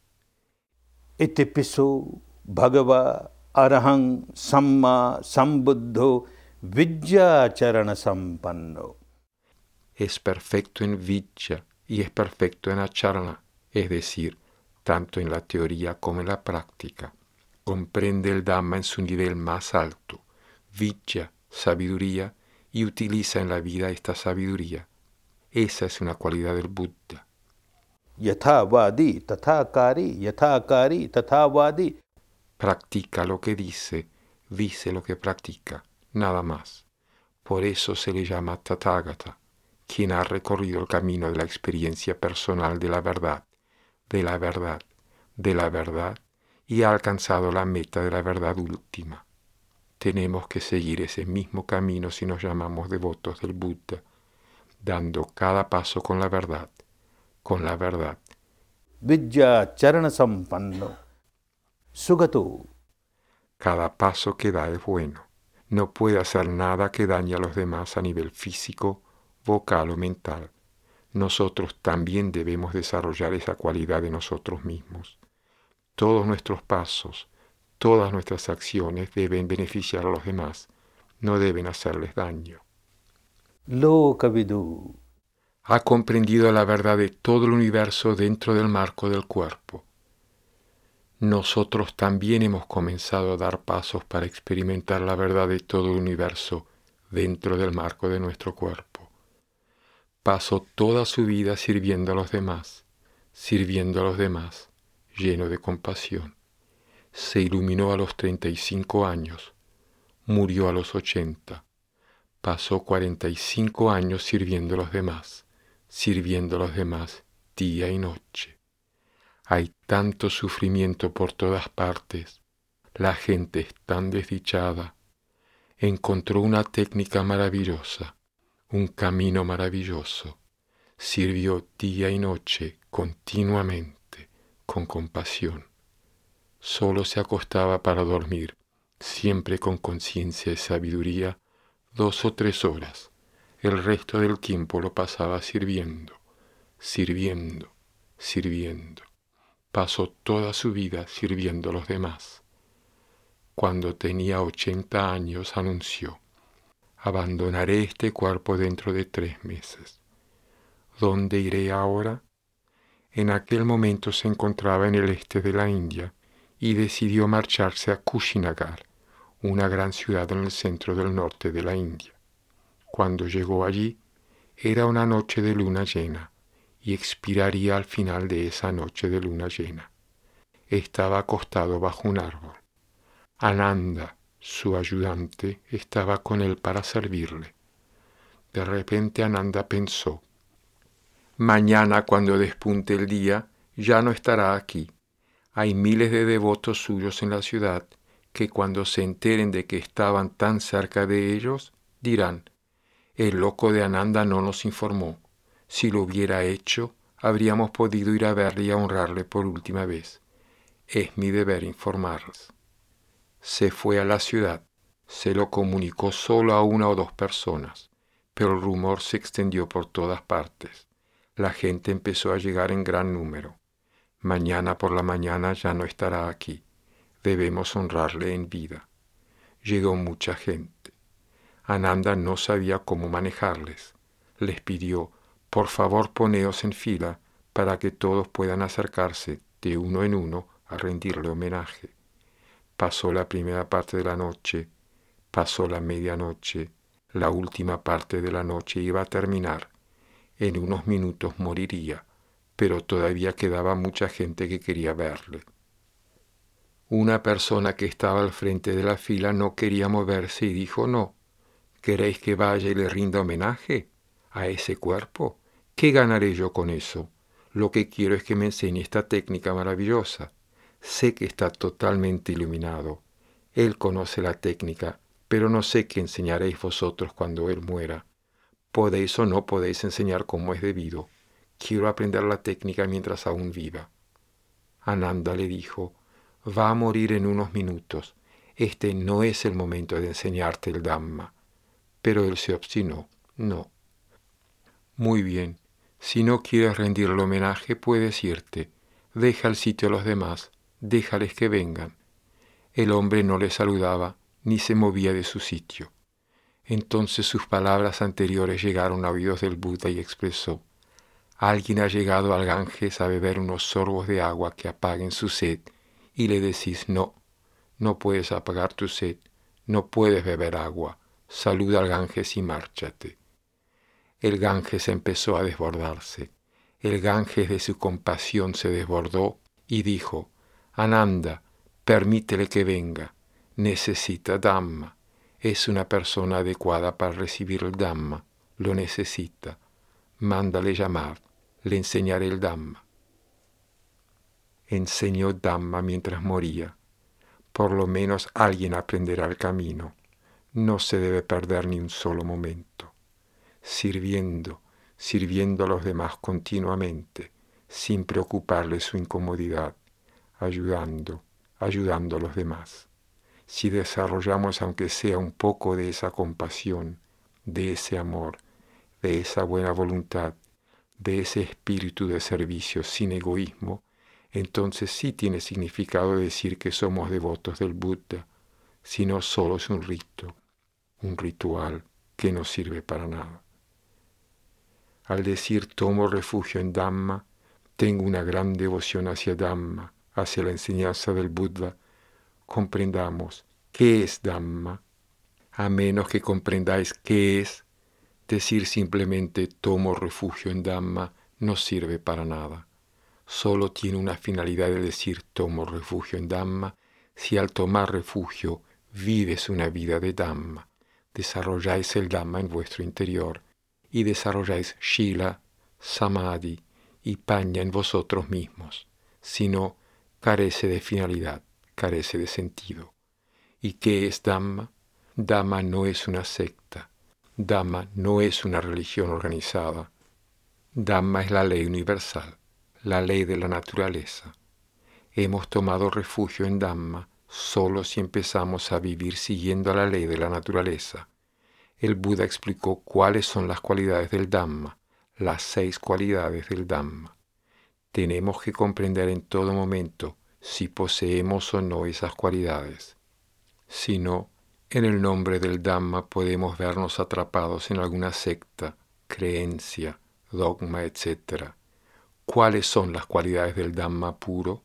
Speaker 2: Itipiso Bhagava Arahang Samma Sambuddho Vidyacharana Sampanno.
Speaker 1: Es perfecto en Vidya y es perfecto en Acharana, es decir, tanto en la teoría como en la práctica. Comprende el Dhamma en su nivel más alto, Vidya, sabiduría, y utiliza en la vida esta sabiduría. Esa es una cualidad del Buddha.
Speaker 2: Yathavadi Tathakari Yathakari Tathavadi.
Speaker 1: Practica lo que dice lo que practica, nada más. Por eso se le llama Tathagata, quien ha recorrido el camino de la experiencia personal de la verdad, de la verdad, de la verdad, y ha alcanzado la meta de la verdad última. Tenemos que seguir ese mismo camino si nos llamamos devotos del Buddha, dando cada paso con la verdad, con la verdad.
Speaker 2: Vidyacharana Sampanno. Sugato.
Speaker 1: Cada paso que da es bueno. No puede hacer nada que dañe a los demás a nivel físico, vocal o mental. Nosotros también debemos desarrollar esa cualidad de nosotros mismos. Todos nuestros pasos, todas nuestras acciones deben beneficiar a los demás, no deben hacerles daño.
Speaker 2: Lokavidu.
Speaker 1: Ha comprendido la verdad de todo el universo dentro del marco del cuerpo. Nosotros también hemos comenzado a dar pasos para experimentar la verdad de todo el universo dentro del marco de nuestro cuerpo. Pasó toda su vida sirviendo a los demás, lleno de compasión. Se iluminó a los 35 años, murió a los 80. Pasó 45 años sirviendo a los demás día y noche. Hay tanto sufrimiento por todas partes, la gente es tan desdichada. Encontró una técnica maravillosa, un camino maravilloso. Sirvió día y noche continuamente, con compasión. Solo se acostaba para dormir, siempre con conciencia y sabiduría, 2 o 3 horas. El resto del tiempo lo pasaba sirviendo. Pasó toda su vida sirviendo a los demás. Cuando tenía 80 años anunció: abandonaré este cuerpo dentro de 3 meses. ¿Dónde iré ahora? En aquel momento se encontraba en el este de la India y decidió marcharse a Kushinagar, una gran ciudad en el centro del norte de la India. Cuando llegó allí, era una noche de luna llena y expiraría al final de esa noche de luna llena. Estaba acostado bajo un árbol. Ananda, su ayudante, estaba con él para servirle. De repente Ananda pensó: mañana, cuando despunte el día, ya no estará aquí. Hay miles de devotos suyos en la ciudad que cuando se enteren de que estaban tan cerca de ellos, dirán: el loco de Ananda no nos informó. Si lo hubiera hecho, habríamos podido ir a verle y a honrarle por última vez. Es mi deber informarles. Se fue a la ciudad, se lo comunicó solo a 1 o 2 personas, pero el rumor se extendió por todas partes. La gente empezó a llegar en gran número. Mañana por la mañana ya no estará aquí. Debemos honrarle en vida. Llegó mucha gente. Ananda no sabía cómo manejarles. Les pidió: por favor, poneos en fila para que todos puedan acercarse de uno en uno a rendirle homenaje. Pasó la primera parte de la noche, pasó la medianoche, la última parte de la noche iba a terminar. En unos minutos moriría, pero todavía quedaba mucha gente que quería verle. Una persona que estaba al frente de la fila no quería moverse y dijo: no, ¿queréis que vaya y le rinda homenaje a ese cuerpo? ¿Qué ganaré yo con eso? Lo que quiero es que me enseñe esta técnica maravillosa. Sé que está totalmente iluminado. Él conoce la técnica pero no sé qué enseñaréis vosotros cuando Él muera. Podéis o no podéis enseñar como es debido. Quiero aprender la técnica mientras aún viva. Ananda le dijo, va a morir en unos minutos. Este no es el momento de enseñarte el Dhamma. Pero él se obstinó. No. Muy bien. Si no quieres rendir el homenaje, puedes irte. Deja el sitio a los demás. Déjales que vengan. El hombre no le saludaba ni se movía de su sitio. Entonces sus palabras anteriores llegaron a oídos del Buda y expresó, alguien ha llegado al Ganges a beber unos sorbos de agua que apaguen su sed y le decís no, no puedes apagar tu sed, no puedes beber agua, saluda al Ganges y márchate. El Ganges empezó a desbordarse. El Ganges de su compasión se desbordó y dijo, Ananda, permítele que venga, necesita Dhamma, es una persona adecuada para recibir el Dhamma, lo necesita, mándale llamar, le enseñaré el Dhamma. Enseñó Dhamma mientras moría. Por lo menos alguien aprenderá el camino. No se debe perder ni un solo momento. Sirviendo a los demás continuamente, sin preocuparle su incomodidad, ayudando a los demás. Si desarrollamos aunque sea un poco de esa compasión, de ese amor, de esa buena voluntad, de ese espíritu de servicio sin egoísmo, entonces sí tiene significado decir que somos devotos del Buda, si no solo es un rito, un ritual que no sirve para nada. Al decir tomo refugio en Dhamma, tengo una gran devoción hacia Dhamma, hacia la enseñanza del Buda, comprendamos qué es Dhamma. A menos que comprendáis qué es, decir simplemente tomo refugio en Dhamma no sirve para nada. Solo tiene una finalidad de decir tomo refugio en Dhamma si al tomar refugio vives una vida de Dhamma, desarrolláis el Dhamma en vuestro interior y desarrolláis Shila, Samadhi y Pañña en vosotros mismos. Si no, carece de finalidad, carece de sentido. ¿Y qué es Dhamma? Dhamma no es una secta. Dhamma no es una religión organizada. Dhamma es la ley universal, la ley de la naturaleza. Hemos tomado refugio en Dhamma solo si empezamos a vivir siguiendo la ley de la naturaleza. El Buda explicó cuáles son las cualidades del Dhamma, las 6 cualidades del Dhamma. Tenemos que comprender en todo momento si poseemos o no esas cualidades. Si no, en el nombre del Dhamma podemos vernos atrapados en alguna secta, creencia, dogma, etc. ¿Cuáles son las cualidades del Dhamma puro?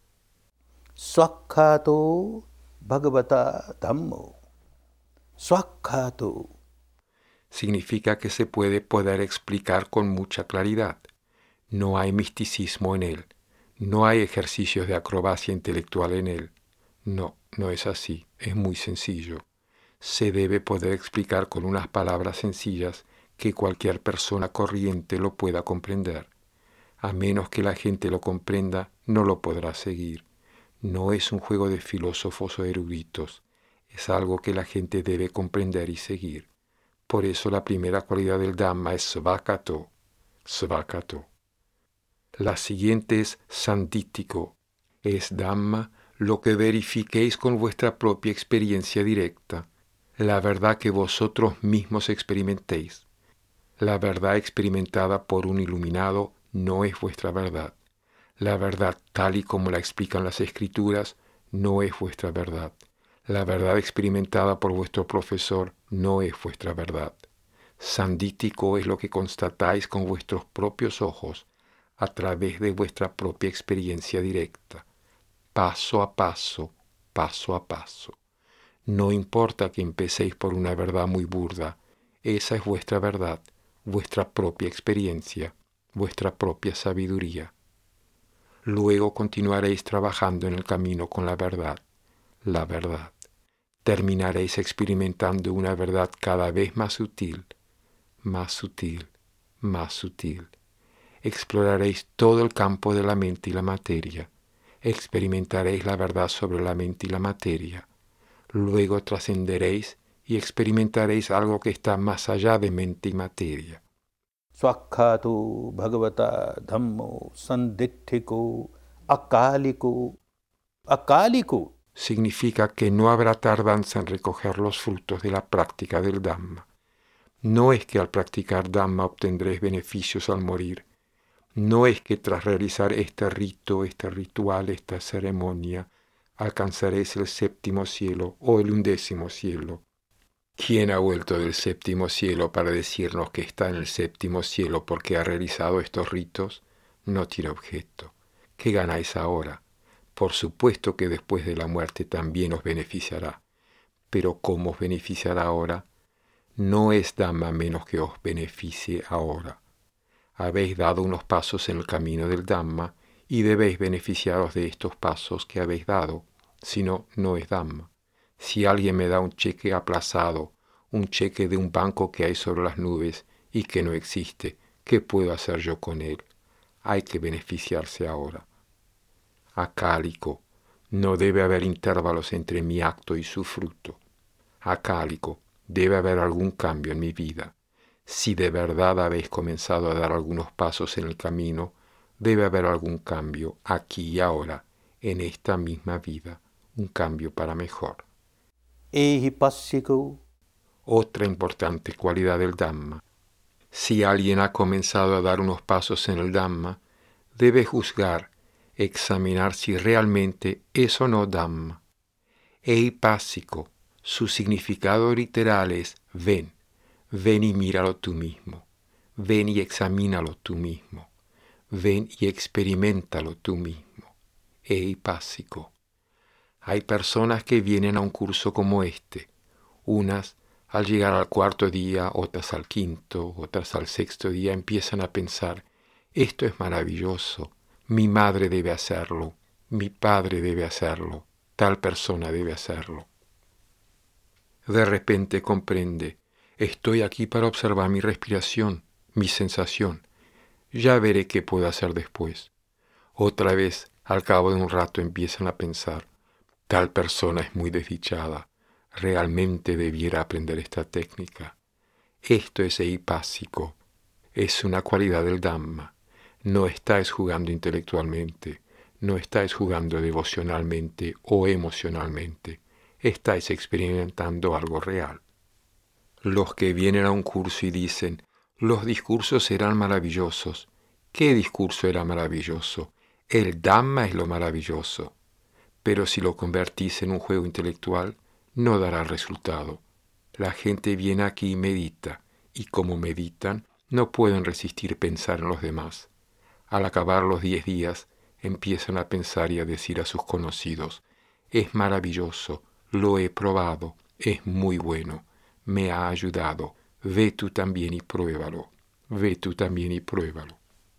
Speaker 2: Swakhato Bhagavata Dhammo. Swakhato.
Speaker 1: Significa que se puede poder explicar con mucha claridad. No hay misticismo en él. No hay ejercicios de acrobacia intelectual en él. No, no es así. Es muy sencillo. Se debe poder explicar con unas palabras sencillas que cualquier persona corriente lo pueda comprender. A menos que la gente lo comprenda, no lo podrá seguir. No es un juego de filósofos o eruditos. Es algo que la gente debe comprender y seguir. Por eso la primera cualidad del Dhamma es svakato. Svakato. La siguiente es sandítico. Es Dhamma lo que verifiquéis con vuestra propia experiencia directa. La verdad que vosotros mismos experimentéis. La verdad experimentada por un iluminado no es vuestra verdad. La verdad tal y como la explican las Escrituras no es vuestra verdad. La verdad experimentada por vuestro profesor no es vuestra verdad. Sandítico es lo que constatáis con vuestros propios ojos a través de vuestra propia experiencia directa, paso a paso, paso a paso. No importa que empecéis por una verdad muy burda, esa es vuestra verdad, vuestra propia experiencia, vuestra propia sabiduría. Luego continuaréis trabajando en el camino con la verdad. Terminaréis experimentando una verdad cada vez más sutil, más sutil, más sutil. Exploraréis todo el campo de la mente y la materia. Experimentaréis la verdad sobre la mente y la materia. Luego trascenderéis y experimentaréis algo que está más allá de mente y materia.
Speaker 2: Swakkhato Bhagavata Dhammo Sanditthiko Akaliko. Akaliko
Speaker 1: Significa que no habrá tardanza en recoger los frutos de la práctica del Dhamma. No es que al practicar Dhamma obtendréis beneficios al morir. No es que tras realizar este rito, este ritual, esta ceremonia, alcanzaréis el séptimo cielo o el 11º cielo. ¿Quién ha vuelto del séptimo cielo para decirnos que está en el séptimo cielo porque ha realizado estos ritos? No tiene objeto. ¿Qué ganáis ahora? Por supuesto que después de la muerte también os beneficiará. Pero ¿cómo os beneficiará ahora? No es Dhamma menos que os beneficie ahora. Habéis dado unos pasos en el camino del Dhamma y debéis beneficiaros de estos pasos que habéis dado, si no, no es Dhamma. Si alguien me da un cheque aplazado, un cheque de un banco que hay sobre las nubes y que no existe, ¿qué puedo hacer yo con él? Hay que beneficiarse ahora. Acálico, no debe haber intervalos entre mi acto y su fruto. Acálico, debe haber algún cambio en mi vida. Si de verdad habéis comenzado a dar algunos pasos en el camino, debe haber algún cambio aquí y ahora, en esta misma vida, un cambio para mejor.
Speaker 2: Ehipassiko.
Speaker 1: Otra importante cualidad del Dhamma. Si alguien ha comenzado a dar unos pasos en el Dhamma, debe juzgar, examinar si realmente es o no Dhamma. Ehipassiko, su significado literal es ven y míralo tú mismo, ven y examínalo tú mismo, ven y experiméntalo tú mismo. Ehipassiko. Hay personas que vienen a un curso como este, unas al llegar al 4.º día, otras al 5.º, otras al 6.º día empiezan a pensar, esto es maravilloso, mi madre debe hacerlo, mi padre debe hacerlo, tal persona debe hacerlo. De repente comprende, estoy aquí para observar mi respiración, mi sensación, ya veré qué puedo hacer después. Otra vez, al cabo de un rato empiezan a pensar, tal persona es muy desdichada, realmente debiera aprender esta técnica. Esto es ehipassiko, es una cualidad del Dhamma. No estáis jugando intelectualmente, no estáis jugando devocionalmente o emocionalmente, estáis experimentando algo real. Los que vienen a un curso y dicen, los discursos eran maravillosos. ¿Qué discurso era maravilloso? El Dhamma es lo maravilloso. Pero si lo convertís en un juego intelectual, no dará resultado. La gente viene aquí y medita, y como meditan, no pueden resistir pensar en los demás. Al acabar los 10 días, empiezan a pensar y a decir a sus conocidos, es maravilloso, lo he probado, es muy bueno, me ha ayudado, ve tú también y pruébalo, ve tú también y pruébalo.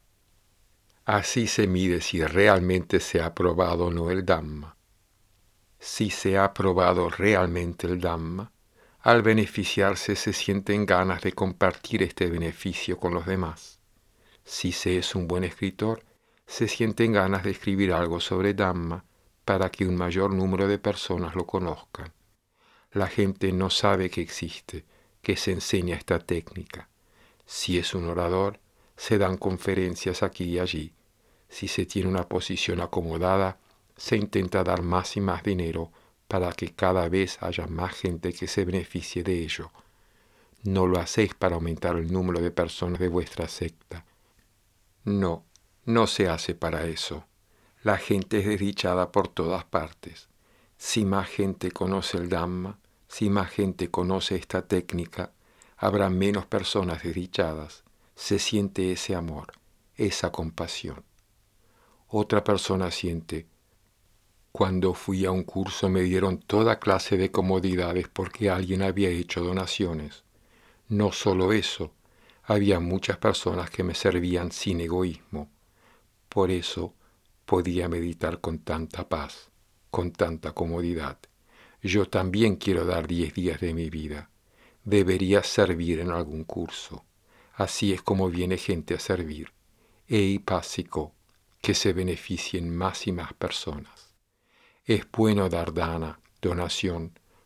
Speaker 1: Así se mide si realmente se ha probado o no el Dhamma. Si se ha probado realmente el Dhamma, al beneficiarse se sienten ganas de compartir este beneficio con los demás. Si se es un buen escritor, se sienten ganas de escribir algo sobre Dhamma para que un mayor número de personas lo conozcan. La gente no sabe que existe, que se enseña esta técnica. Si es un orador, se dan conferencias aquí y allí. Si se tiene una posición acomodada, se intenta dar más y más dinero para que cada vez haya más gente que se beneficie de ello. No lo hacéis para aumentar el número de personas de vuestra secta. No, no se hace para eso. La gente es desdichada por todas partes. Si más gente conoce el Dhamma, si más gente conoce esta técnica, habrá menos personas desdichadas. Se siente ese amor, esa compasión. Otra persona siente, cuando fui a un curso me dieron toda clase de comodidades porque alguien había hecho donaciones. No solo eso, había muchas personas que me servían sin egoísmo. Por eso podía meditar con tanta paz, con tanta comodidad. Yo también quiero dar 10 días de mi vida. Debería servir en algún curso. Así es como viene gente a servir. Ehipassiko, que se beneficien más y más personas. Es bueno dar dana, donación,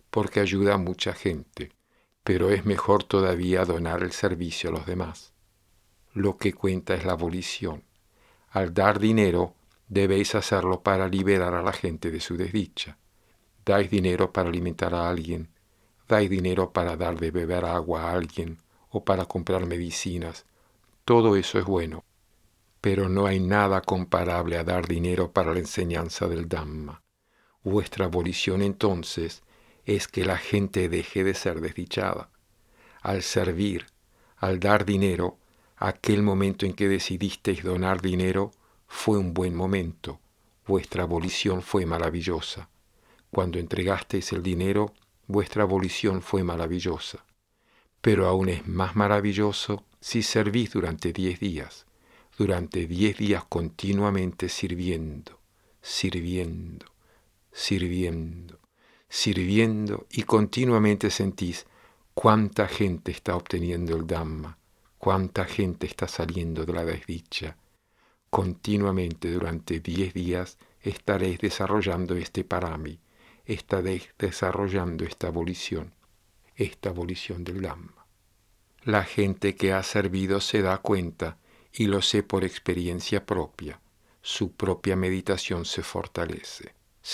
Speaker 1: porque ayuda a mucha gente, pero es mejor todavía donar el servicio a los demás. Lo que cuenta es la volición. Al dar dinero, debéis hacerlo para liberar a la gente de su desdicha. Dais dinero para alimentar a alguien, dais dinero para dar de beber agua a alguien o para comprar medicinas. Todo eso es bueno, pero no hay nada comparable a dar dinero para la enseñanza del Dhamma. Vuestra volición entonces es que la gente deje de ser desdichada. Al servir, al dar dinero, aquel momento en que decidisteis donar dinero fue un buen momento. Vuestra volición fue maravillosa. Cuando entregasteis el dinero, vuestra volición fue maravillosa. Pero aún es más maravilloso si servís durante 10 días. Durante 10 días continuamente sirviendo, sirviendo, sirviendo, sirviendo y continuamente sentís cuánta gente está obteniendo el Dhamma, cuánta gente está saliendo de la desdicha. Continuamente durante 10 días estaréis desarrollando este parami, estaréis desarrollando esta volición del Dhamma. La gente que ha servido se da cuenta, y lo sé por experiencia propia, su propia meditación se fortalece.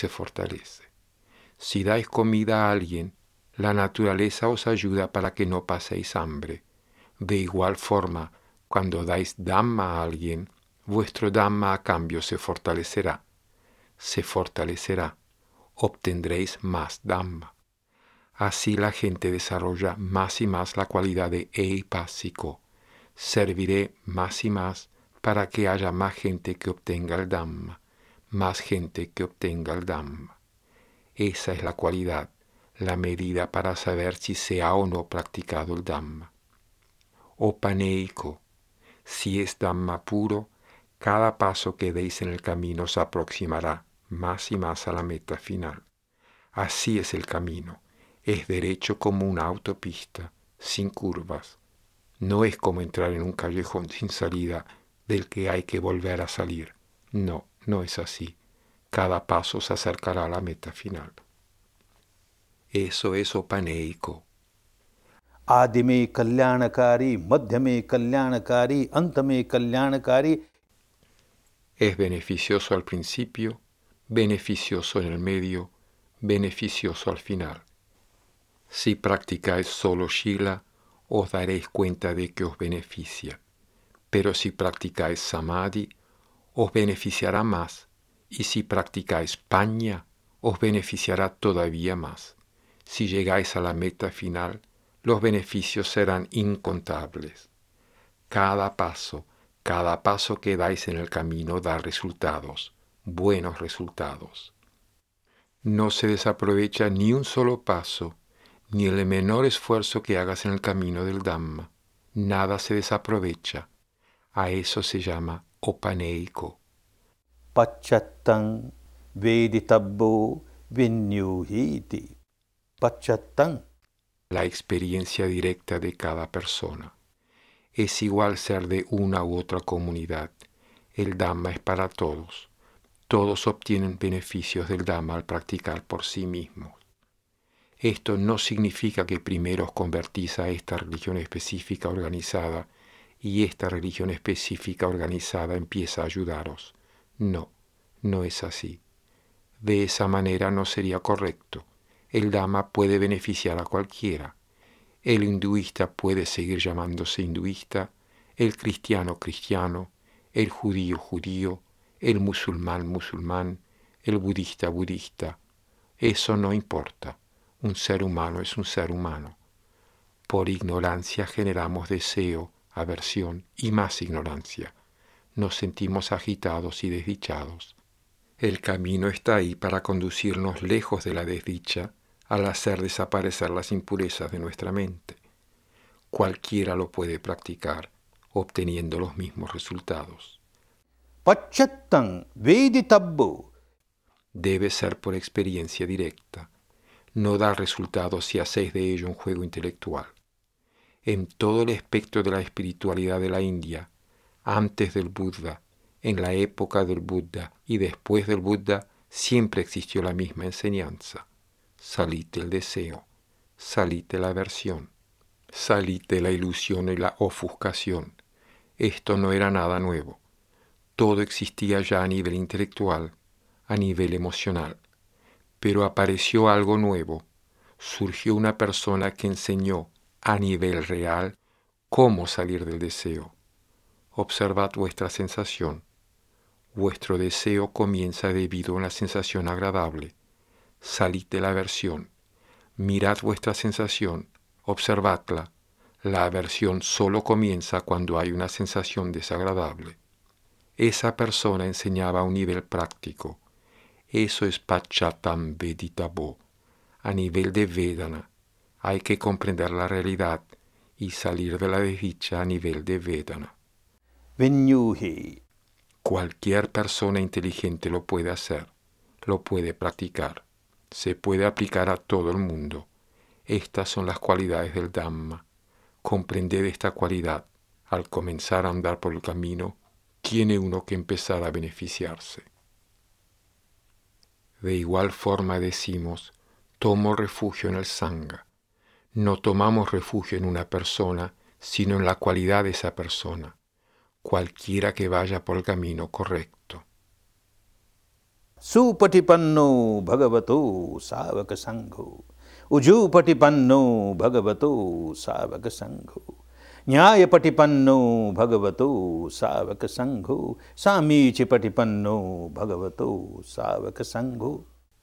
Speaker 1: Si dais comida a alguien, la naturaleza os ayuda para que no paséis hambre. De igual forma, cuando dais Dhamma a alguien, vuestro Dhamma a cambio se fortalecerá. Obtendréis más Dhamma. Así la gente desarrolla más y más la cualidad de eipásico. Serviré más y más para que haya más gente que obtenga el Dhamma, más gente que obtenga el Dhamma. Esa es la cualidad, la medida para saber si se ha o no practicado el Dhamma. Opaneiko, si es Dhamma puro, cada paso que deis en el camino se aproximará más y más a la meta final. Así es el camino, es derecho como una autopista, sin curvas. No es como entrar en un callejón sin salida del que hay que volver a salir. No, no es así. Cada paso se acercará a la meta final. Eso es opaneiko.
Speaker 2: Adime kalyanakari, madhyame kalyanakari, antame kalyanakari.
Speaker 1: Es beneficioso al principio, beneficioso en el medio, beneficioso al final. Si practicáis solo Shila, os daréis cuenta de que os beneficia. Pero si practicáis Samadhi, os beneficiará más. Y si practicáis Pañña, os beneficiará todavía más. Si llegáis a la meta final, los beneficios serán incontables. Cada paso que dais en el camino da resultados, buenos resultados. No se desaprovecha ni un solo paso, ni el menor esfuerzo que hagas en el camino del Dhamma. Nada se desaprovecha. A eso se llama opaneiko.
Speaker 2: Pachattan veditabbo vinyuhiti. Pachattan.
Speaker 1: La experiencia directa de cada persona. Es igual ser de una u otra comunidad. El Dhamma es para todos. Todos obtienen beneficios del Dhamma al practicar por sí mismos. Esto no significa que primero os convertís a esta religión específica organizada y esta religión específica organizada empieza a ayudaros. No, no es así. De esa manera no sería correcto. El Dhamma puede beneficiar a cualquiera. El hinduista puede seguir llamándose hinduista, el cristiano cristiano, el judío judío, el musulmán musulmán, el budista budista. Eso no importa. Un ser humano es un ser humano. Por ignorancia generamos deseo, aversión y más ignorancia. Nos sentimos agitados y desdichados. El camino está ahí para conducirnos lejos de la desdicha al hacer desaparecer las impurezas de nuestra mente. Cualquiera lo puede practicar, obteniendo los mismos resultados.
Speaker 2: Pachattan veditabbo.
Speaker 1: Debe ser por experiencia directa. No da resultados si hacéis de ello un juego intelectual. En todo el espectro de la espiritualidad de la India, antes del Buda, en la época del Buda y después del Buda, siempre existió la misma enseñanza. salid del deseo, salid de la aversión, salid de la ilusión y la ofuscación. Esto no era nada nuevo. Todo existía ya a nivel intelectual, a nivel emocional. Pero apareció algo nuevo. Surgió una persona que enseñó a nivel real cómo salir del deseo. Observad vuestra sensación. Vuestro deseo comienza debido a una sensación agradable. Salid de la aversión. Mirad vuestra sensación, observadla. La aversión solo comienza cuando hay una sensación desagradable. Esa persona enseñaba a un nivel práctico. Eso es Pachattam Veditabo. A nivel de Vedana, hay que comprender la realidad y salir de la desdicha a nivel de Vedana.
Speaker 2: Vinyuhi.
Speaker 1: Cualquier persona inteligente lo puede hacer, lo puede practicar. Se puede aplicar a todo el mundo. Estas son las cualidades del Dhamma. Comprended esta cualidad. Al comenzar a andar por el camino, tiene uno que empezar a beneficiarse. De igual forma decimos, tomo refugio en el Sangha. No tomamos refugio en una persona, sino en la cualidad de esa persona, cualquiera que vaya por el camino correcto.
Speaker 2: Supatipanno bhagavato savaka sangho. Ujupatipanno bhagavato savaka sangho. Nyayapatipanno bhagavato savaka sangho. Samichipatipanno bhagavato savaka sangho.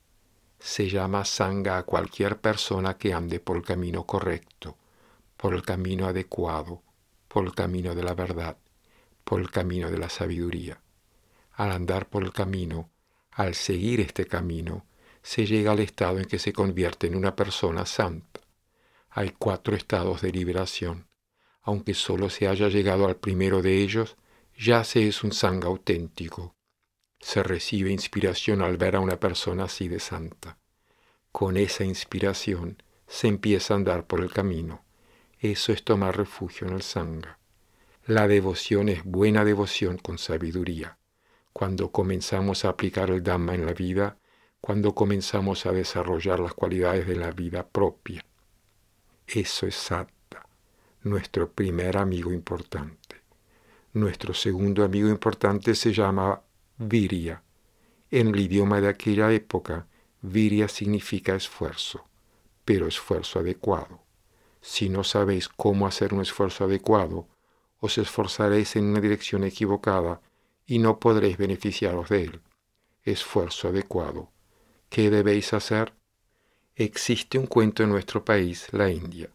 Speaker 1: Se llama Sangha a cualquier persona que ande por el camino correcto, por el camino adecuado, por el camino de la verdad, por el camino de la sabiduría. Al andar por el camino, al seguir este camino, se llega al estado en que se convierte en una persona santa. Hay 4 estados de liberación. Aunque solo se haya llegado al primero de ellos, ya se es un Sangha auténtico. Se recibe inspiración al ver a una persona así de santa. Con esa inspiración se empieza a andar por el camino. Eso es tomar refugio en el Sangha. La devoción es buena devoción con sabiduría. Cuando comenzamos a aplicar el Dhamma en la vida, cuando comenzamos a desarrollar las cualidades de la vida propia. Eso es Sattva, nuestro primer amigo importante. Nuestro segundo amigo importante se llama Virya. En el idioma de aquella época, Virya significa esfuerzo, pero esfuerzo adecuado. Si no sabéis cómo hacer un esfuerzo adecuado, os esforzaréis en una dirección equivocada y no podréis beneficiaros de él. Esfuerzo adecuado. ¿Qué debéis hacer? Existe un cuento en nuestro país, la India.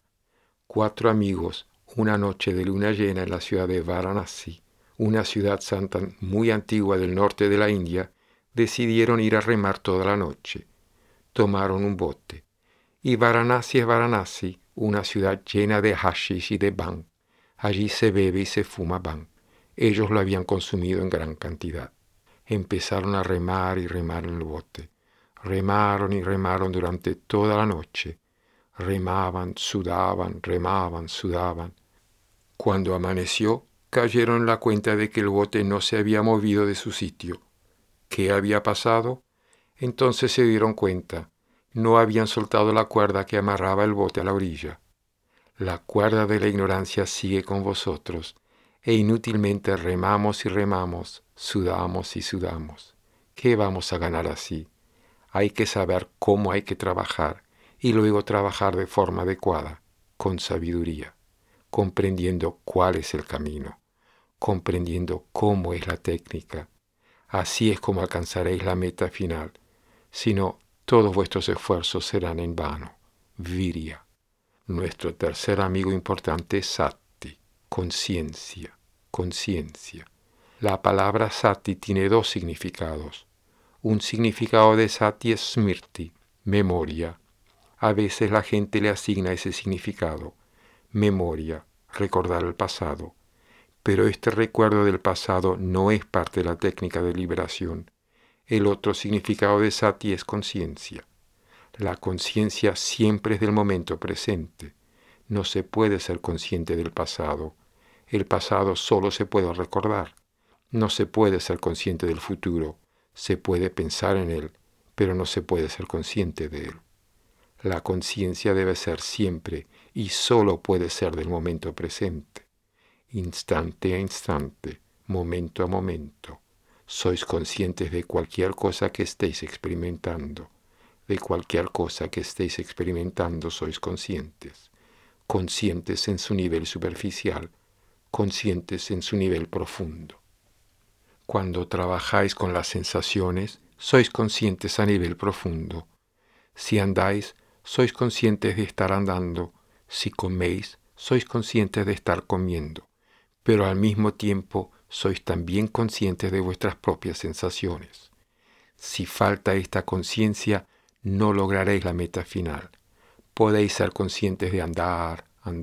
Speaker 1: 4 amigos, una noche de luna llena en la ciudad de Varanasi, una ciudad santa muy antigua del norte de la India, decidieron ir a remar toda la noche. Tomaron un bote. Y Varanasi es Varanasi, una ciudad llena de hashish y de bhang. Allí se bebe y se fuma bhang. Ellos lo habían consumido en gran cantidad. Empezaron a remar y remar en el bote. Remaron y remaron durante toda la noche. Remaban, sudaban, remaban, sudaban. Cuando amaneció, cayeron en la cuenta de que el bote no se había movido de su sitio. ¿Qué había pasado? Entonces se dieron cuenta. No habían soltado la cuerda que amarraba el bote a la orilla. La cuerda de la ignorancia sigue con vosotros, e inútilmente remamos y remamos, sudamos y sudamos. ¿Qué vamos a ganar así? Hay que saber cómo hay que trabajar y luego trabajar de forma adecuada, con sabiduría, comprendiendo cuál es el camino, comprendiendo cómo es la técnica. Así es como alcanzaréis la meta final. Si no, todos vuestros esfuerzos serán en vano. Virya. Nuestro tercer amigo importante es Sati, conciencia, conciencia. La palabra Sati tiene 2 significados. Un significado de Sati es Smriti, memoria. A veces la gente le asigna ese significado, memoria, recordar el pasado. Pero este recuerdo del pasado no es parte de la técnica de liberación. El otro significado de Sati es conciencia. La conciencia siempre es del momento presente. No se puede ser consciente del pasado. El pasado solo se puede recordar. No se puede ser consciente del futuro. Se puede pensar en él, pero no se puede ser consciente de él. La conciencia debe ser siempre y solo puede ser del momento presente, instante a instante, momento a momento. Sois conscientes de cualquier cosa que estéis experimentando. De cualquier cosa que estéis experimentando sois conscientes. Conscientes en su nivel superficial, conscientes en su nivel profundo. Cuando trabajáis con las sensaciones, sois conscientes a nivel profundo. Si andáis, sois conscientes de estar andando. Si coméis, sois conscientes de estar comiendo. Pero al mismo tiempo, sois también conscientes de vuestras propias sensaciones. Si falta esta conciencia, no lograréis la meta final. Podéis ser conscientes de andar.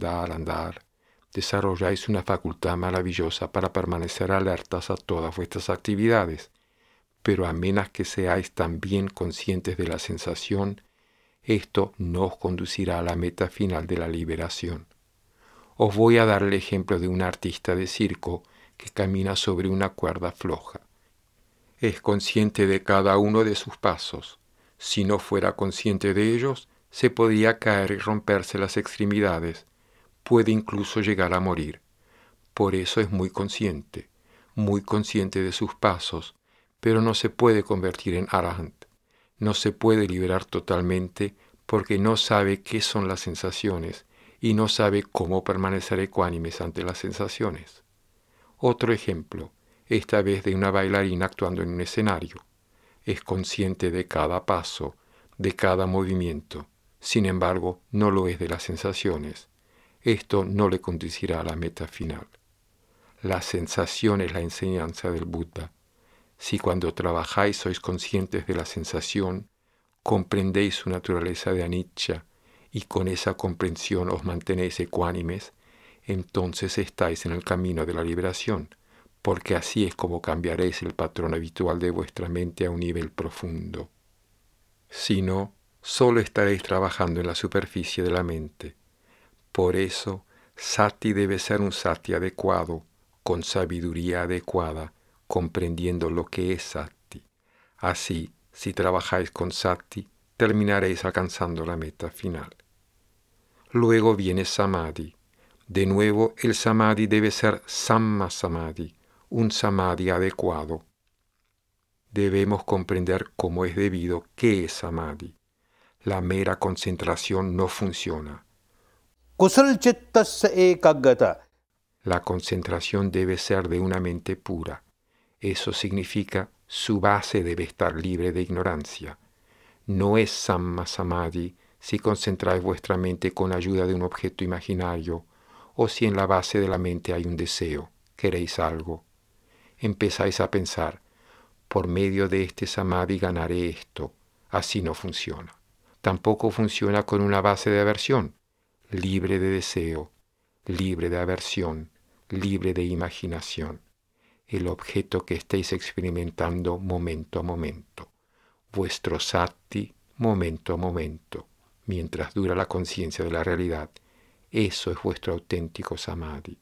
Speaker 1: Desarrolláis una facultad maravillosa para permanecer alertas a todas vuestras actividades, pero a menos que seáis también conscientes de la sensación, esto no os conducirá a la meta final de la liberación. Os voy a dar el ejemplo de un artista de circo que camina sobre una cuerda floja. Es consciente de cada uno de sus pasos. Si no fuera consciente de ellos, se podría caer y romperse las extremidades. Puede incluso llegar a morir. Por eso es muy consciente de sus pasos, pero no se puede convertir en arahant. No se puede liberar totalmente porque no sabe qué son las sensaciones y no sabe cómo permanecer ecuánimes ante las sensaciones. Otro ejemplo, esta vez de una bailarina actuando en un escenario. Es consciente de cada paso, de cada movimiento. Sin embargo, no lo es de las sensaciones. Esto no le conducirá a la meta final. La sensación es la enseñanza del Buda. Si cuando trabajáis sois conscientes de la sensación, comprendéis su naturaleza de anicca y con esa comprensión os mantenéis ecuánimes, entonces estáis en el camino de la liberación, porque así es como cambiaréis el patrón habitual de vuestra mente a un nivel profundo. Si no, solo estaréis trabajando en la superficie de la mente. Por eso, sati debe ser un sati adecuado, con sabiduría adecuada, comprendiendo lo que es sati. Así, si trabajáis con sati, terminaréis alcanzando la meta final. Luego viene samadhi. De nuevo, el samadhi debe ser samma samadhi, un samadhi adecuado. Debemos comprender cómo es debido qué es samadhi. La mera concentración no funciona.
Speaker 2: Kusal chittasya ekaggata.
Speaker 1: La concentración debe ser de una mente pura. Eso significa su base debe estar libre de ignorancia. No es samma samadhi si concentráis vuestra mente con ayuda de un objeto imaginario o si en la base de la mente hay un deseo, queréis algo. Empezáis a pensar, por medio de este samadhi ganaré esto. Así no funciona. Tampoco funciona con una base de aversión, libre de deseo, libre de aversión, libre de imaginación. El objeto que estéis experimentando momento a momento. Vuestro sati momento a momento, mientras dura la conciencia de la realidad. Eso es vuestro auténtico samadhi.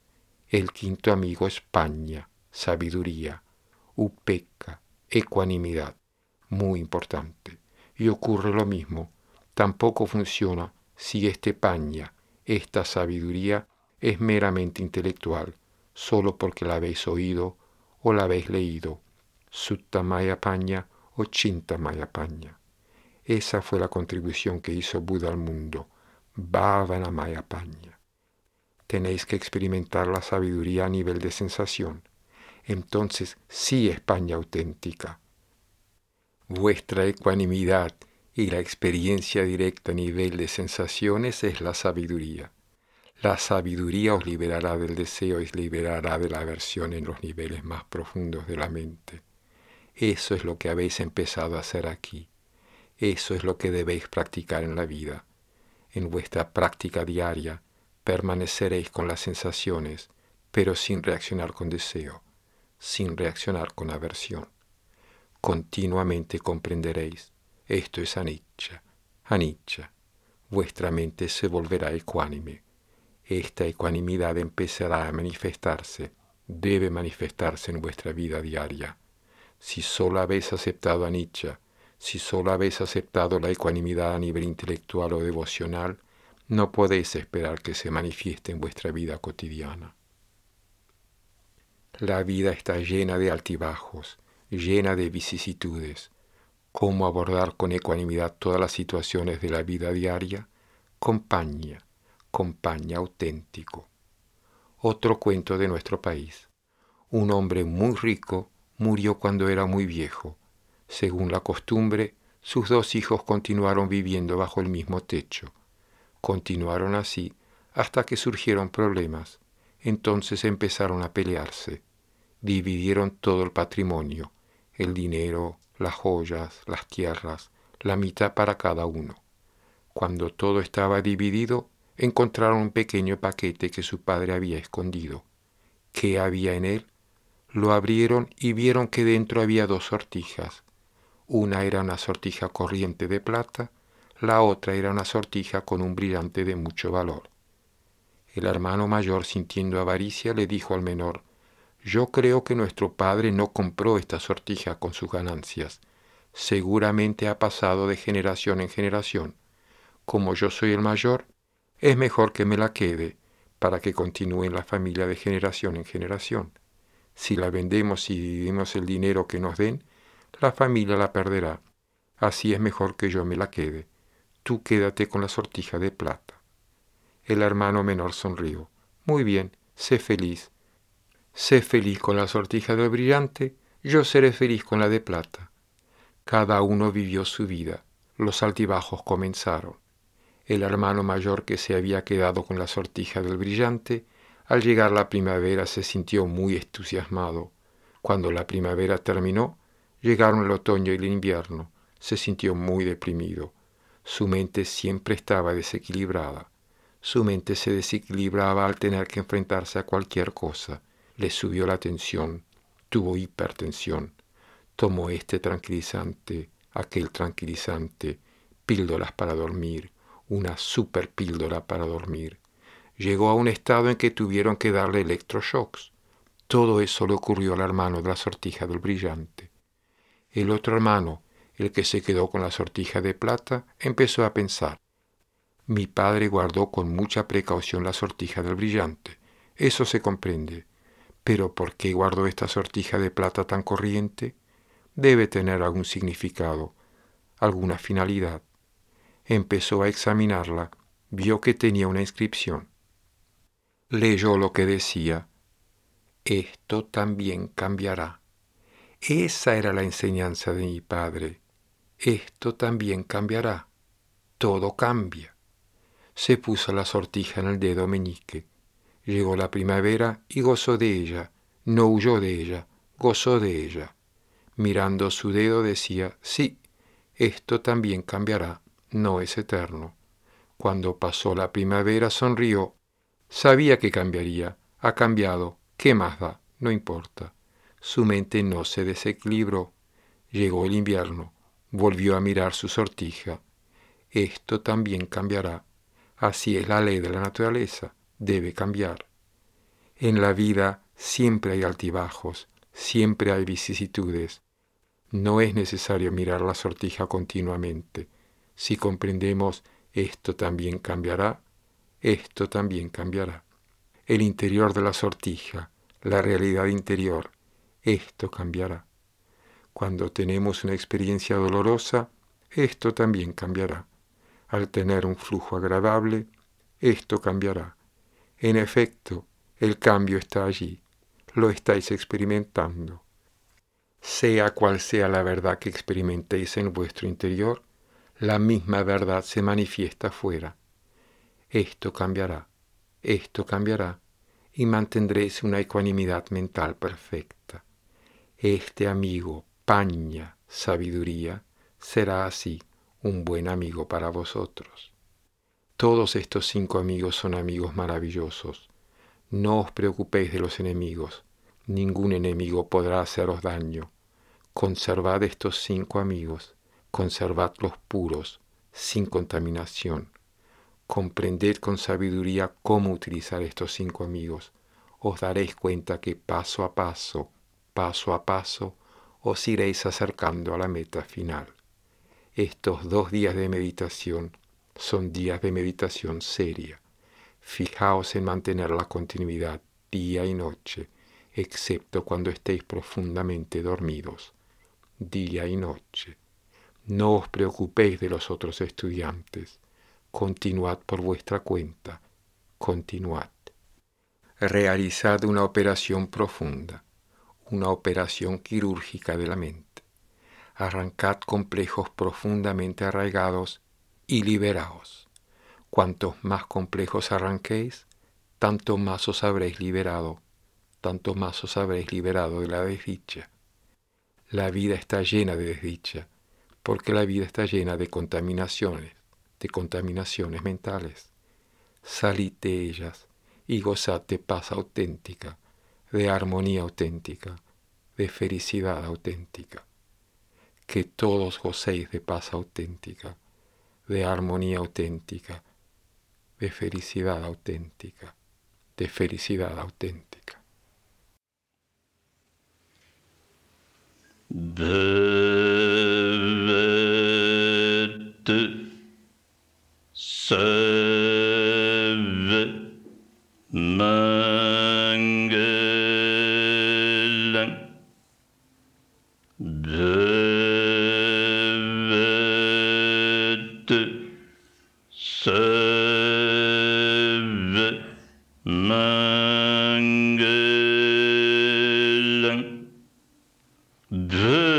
Speaker 1: El quinto amigo es pañña, sabiduría, upekkha, ecuanimidad, muy importante. Y ocurre lo mismo, tampoco funciona si este pañña, esta sabiduría, es meramente intelectual, solo porque la habéis oído o la habéis leído, sutta maya pañña o chinta maya pañña. Esa fue la contribución que hizo Buda al mundo, bhavana maya pañña. Tenéis que experimentar la sabiduría a nivel de sensación. Entonces sí es pañña auténtica. Vuestra ecuanimidad y la experiencia directa a nivel de sensaciones es la sabiduría. La sabiduría os liberará del deseo y os liberará de la aversión en los niveles más profundos de la mente. Eso es lo que habéis empezado a hacer aquí. Eso es lo que debéis practicar en la vida. En vuestra práctica diaria permaneceréis con las sensaciones, pero sin reaccionar con deseo, sin reaccionar con aversión. Continuamente comprenderéis, esto es anicca, anicca. Vuestra mente se volverá ecuánime. Esta ecuanimidad empezará a manifestarse, debe manifestarse en vuestra vida diaria. Si solo habéis aceptado anicca, Si solo habéis aceptado la ecuanimidad a nivel intelectual o devocional, no podéis esperar que se manifieste en vuestra vida cotidiana. La vida está llena de altibajos, llena de vicisitudes. ¿Cómo abordar con ecuanimidad todas las situaciones de la vida diaria? Compañía auténtico. Otro cuento de nuestro país. Un hombre muy rico murió cuando era muy viejo. Según la costumbre, sus 2 hijos continuaron viviendo bajo el mismo techo. Continuaron así hasta que surgieron problemas. Entonces empezaron a pelearse. Dividieron todo el patrimonio, el dinero, las joyas, las tierras, la mitad para cada uno. Cuando todo estaba dividido, encontraron un pequeño paquete que su padre había escondido. ¿Qué había en él? Lo abrieron y vieron que dentro había 2 sortijas. Una era una sortija corriente de plata, la otra era una sortija con un brillante de mucho valor. El hermano mayor, sintiendo avaricia, le dijo al menor: «Yo creo que nuestro padre no compró esta sortija con sus ganancias. Seguramente ha pasado de generación en generación. Como yo soy el mayor, es mejor que me la quede para que continúe en la familia de generación en generación. Si la vendemos y dividimos el dinero que nos den, la familia la perderá. Así es mejor que yo me la quede. Tú quédate con la sortija de plata». El hermano menor sonrió. «Muy bien, sé feliz. Sé feliz con la sortija del brillante, yo seré feliz con la de plata». Cada uno vivió su vida. Los altibajos comenzaron. El hermano mayor, que se había quedado con la sortija del brillante, al llegar la primavera se sintió muy entusiasmado. Cuando la primavera terminó, llegaron el otoño y el invierno. Se sintió muy deprimido. Su mente siempre estaba desequilibrada. Su mente se desequilibraba al tener que enfrentarse a cualquier cosa. Le subió la tensión, tuvo hipertensión. Tomó este tranquilizante, aquel tranquilizante, píldoras para dormir, una super píldora para dormir. Llegó a un estado en que tuvieron que darle electroshocks. Todo eso le ocurrió al hermano de la sortija del brillante. El otro hermano, el que se quedó con la sortija de plata, empezó a pensar: «Mi padre guardó con mucha precaución la sortija del brillante. Eso se comprende. Pero ¿por qué guardó esta sortija de plata tan corriente? Debe tener algún significado, alguna finalidad». Empezó a examinarla, vio que tenía una inscripción. Leyó lo que decía: «Esto también cambiará». Esa era la enseñanza de mi padre. Esto también cambiará. Todo cambia. Se puso la sortija en el dedo meñique. Llegó la primavera y gozó de ella. No huyó de ella, gozó de ella. Mirando su dedo decía: «Sí, esto también cambiará, no es eterno». Cuando pasó la primavera sonrió. Sabía que cambiaría. Ha cambiado. ¿Qué más da? No importa. Su mente no se desequilibró. Llegó el invierno. Volvió a mirar su sortija. Esto también cambiará. Así es la ley de la naturaleza. Debe cambiar. En la vida siempre hay altibajos, siempre hay vicisitudes. No es necesario mirar la sortija continuamente. Si comprendemos esto también cambiará, esto también cambiará. El interior de la sortija, la realidad interior, esto cambiará. Cuando tenemos una experiencia dolorosa, esto también cambiará. Al tener un flujo agradable, esto cambiará. En efecto, el cambio está allí. Lo estáis experimentando. Sea cual sea la verdad que experimentéis en vuestro interior, la misma verdad se manifiesta afuera. Esto cambiará, y mantendréis una ecuanimidad mental perfecta. Este amigo, paña, sabiduría, será así un buen amigo para vosotros. Todos estos 5 amigos son amigos maravillosos. No os preocupéis de los enemigos. Ningún enemigo podrá haceros daño. Conservad estos 5 amigos. Conservadlos puros, sin contaminación. Comprended con sabiduría cómo utilizar estos 5 amigos. Os daréis cuenta que paso a paso, os iréis acercando a la meta final. Estos 2 días de meditación son días de meditación seria. Fijaos en mantener la continuidad día y noche, excepto cuando estéis profundamente dormidos, día y noche. No os preocupéis de los otros estudiantes. Continuad por vuestra cuenta. Continuad. Realizad una operación profunda, una operación quirúrgica de la mente. Arrancad complejos profundamente arraigados y liberaos. Cuantos más complejos arranquéis, tanto más os habréis liberado, tanto más os habréis liberado de la desdicha. La vida está llena de desdicha, porque la vida está llena de contaminaciones mentales. Salid de ellas y gozad de paz auténtica, de armonía auténtica, de felicidad auténtica. Que todos gocéis de paz auténtica, de armonía auténtica, de felicidad auténtica, de felicidad auténtica.
Speaker 3: Bhavad Sarva Mangalam Bhavad Sarva Mangalam Bhavad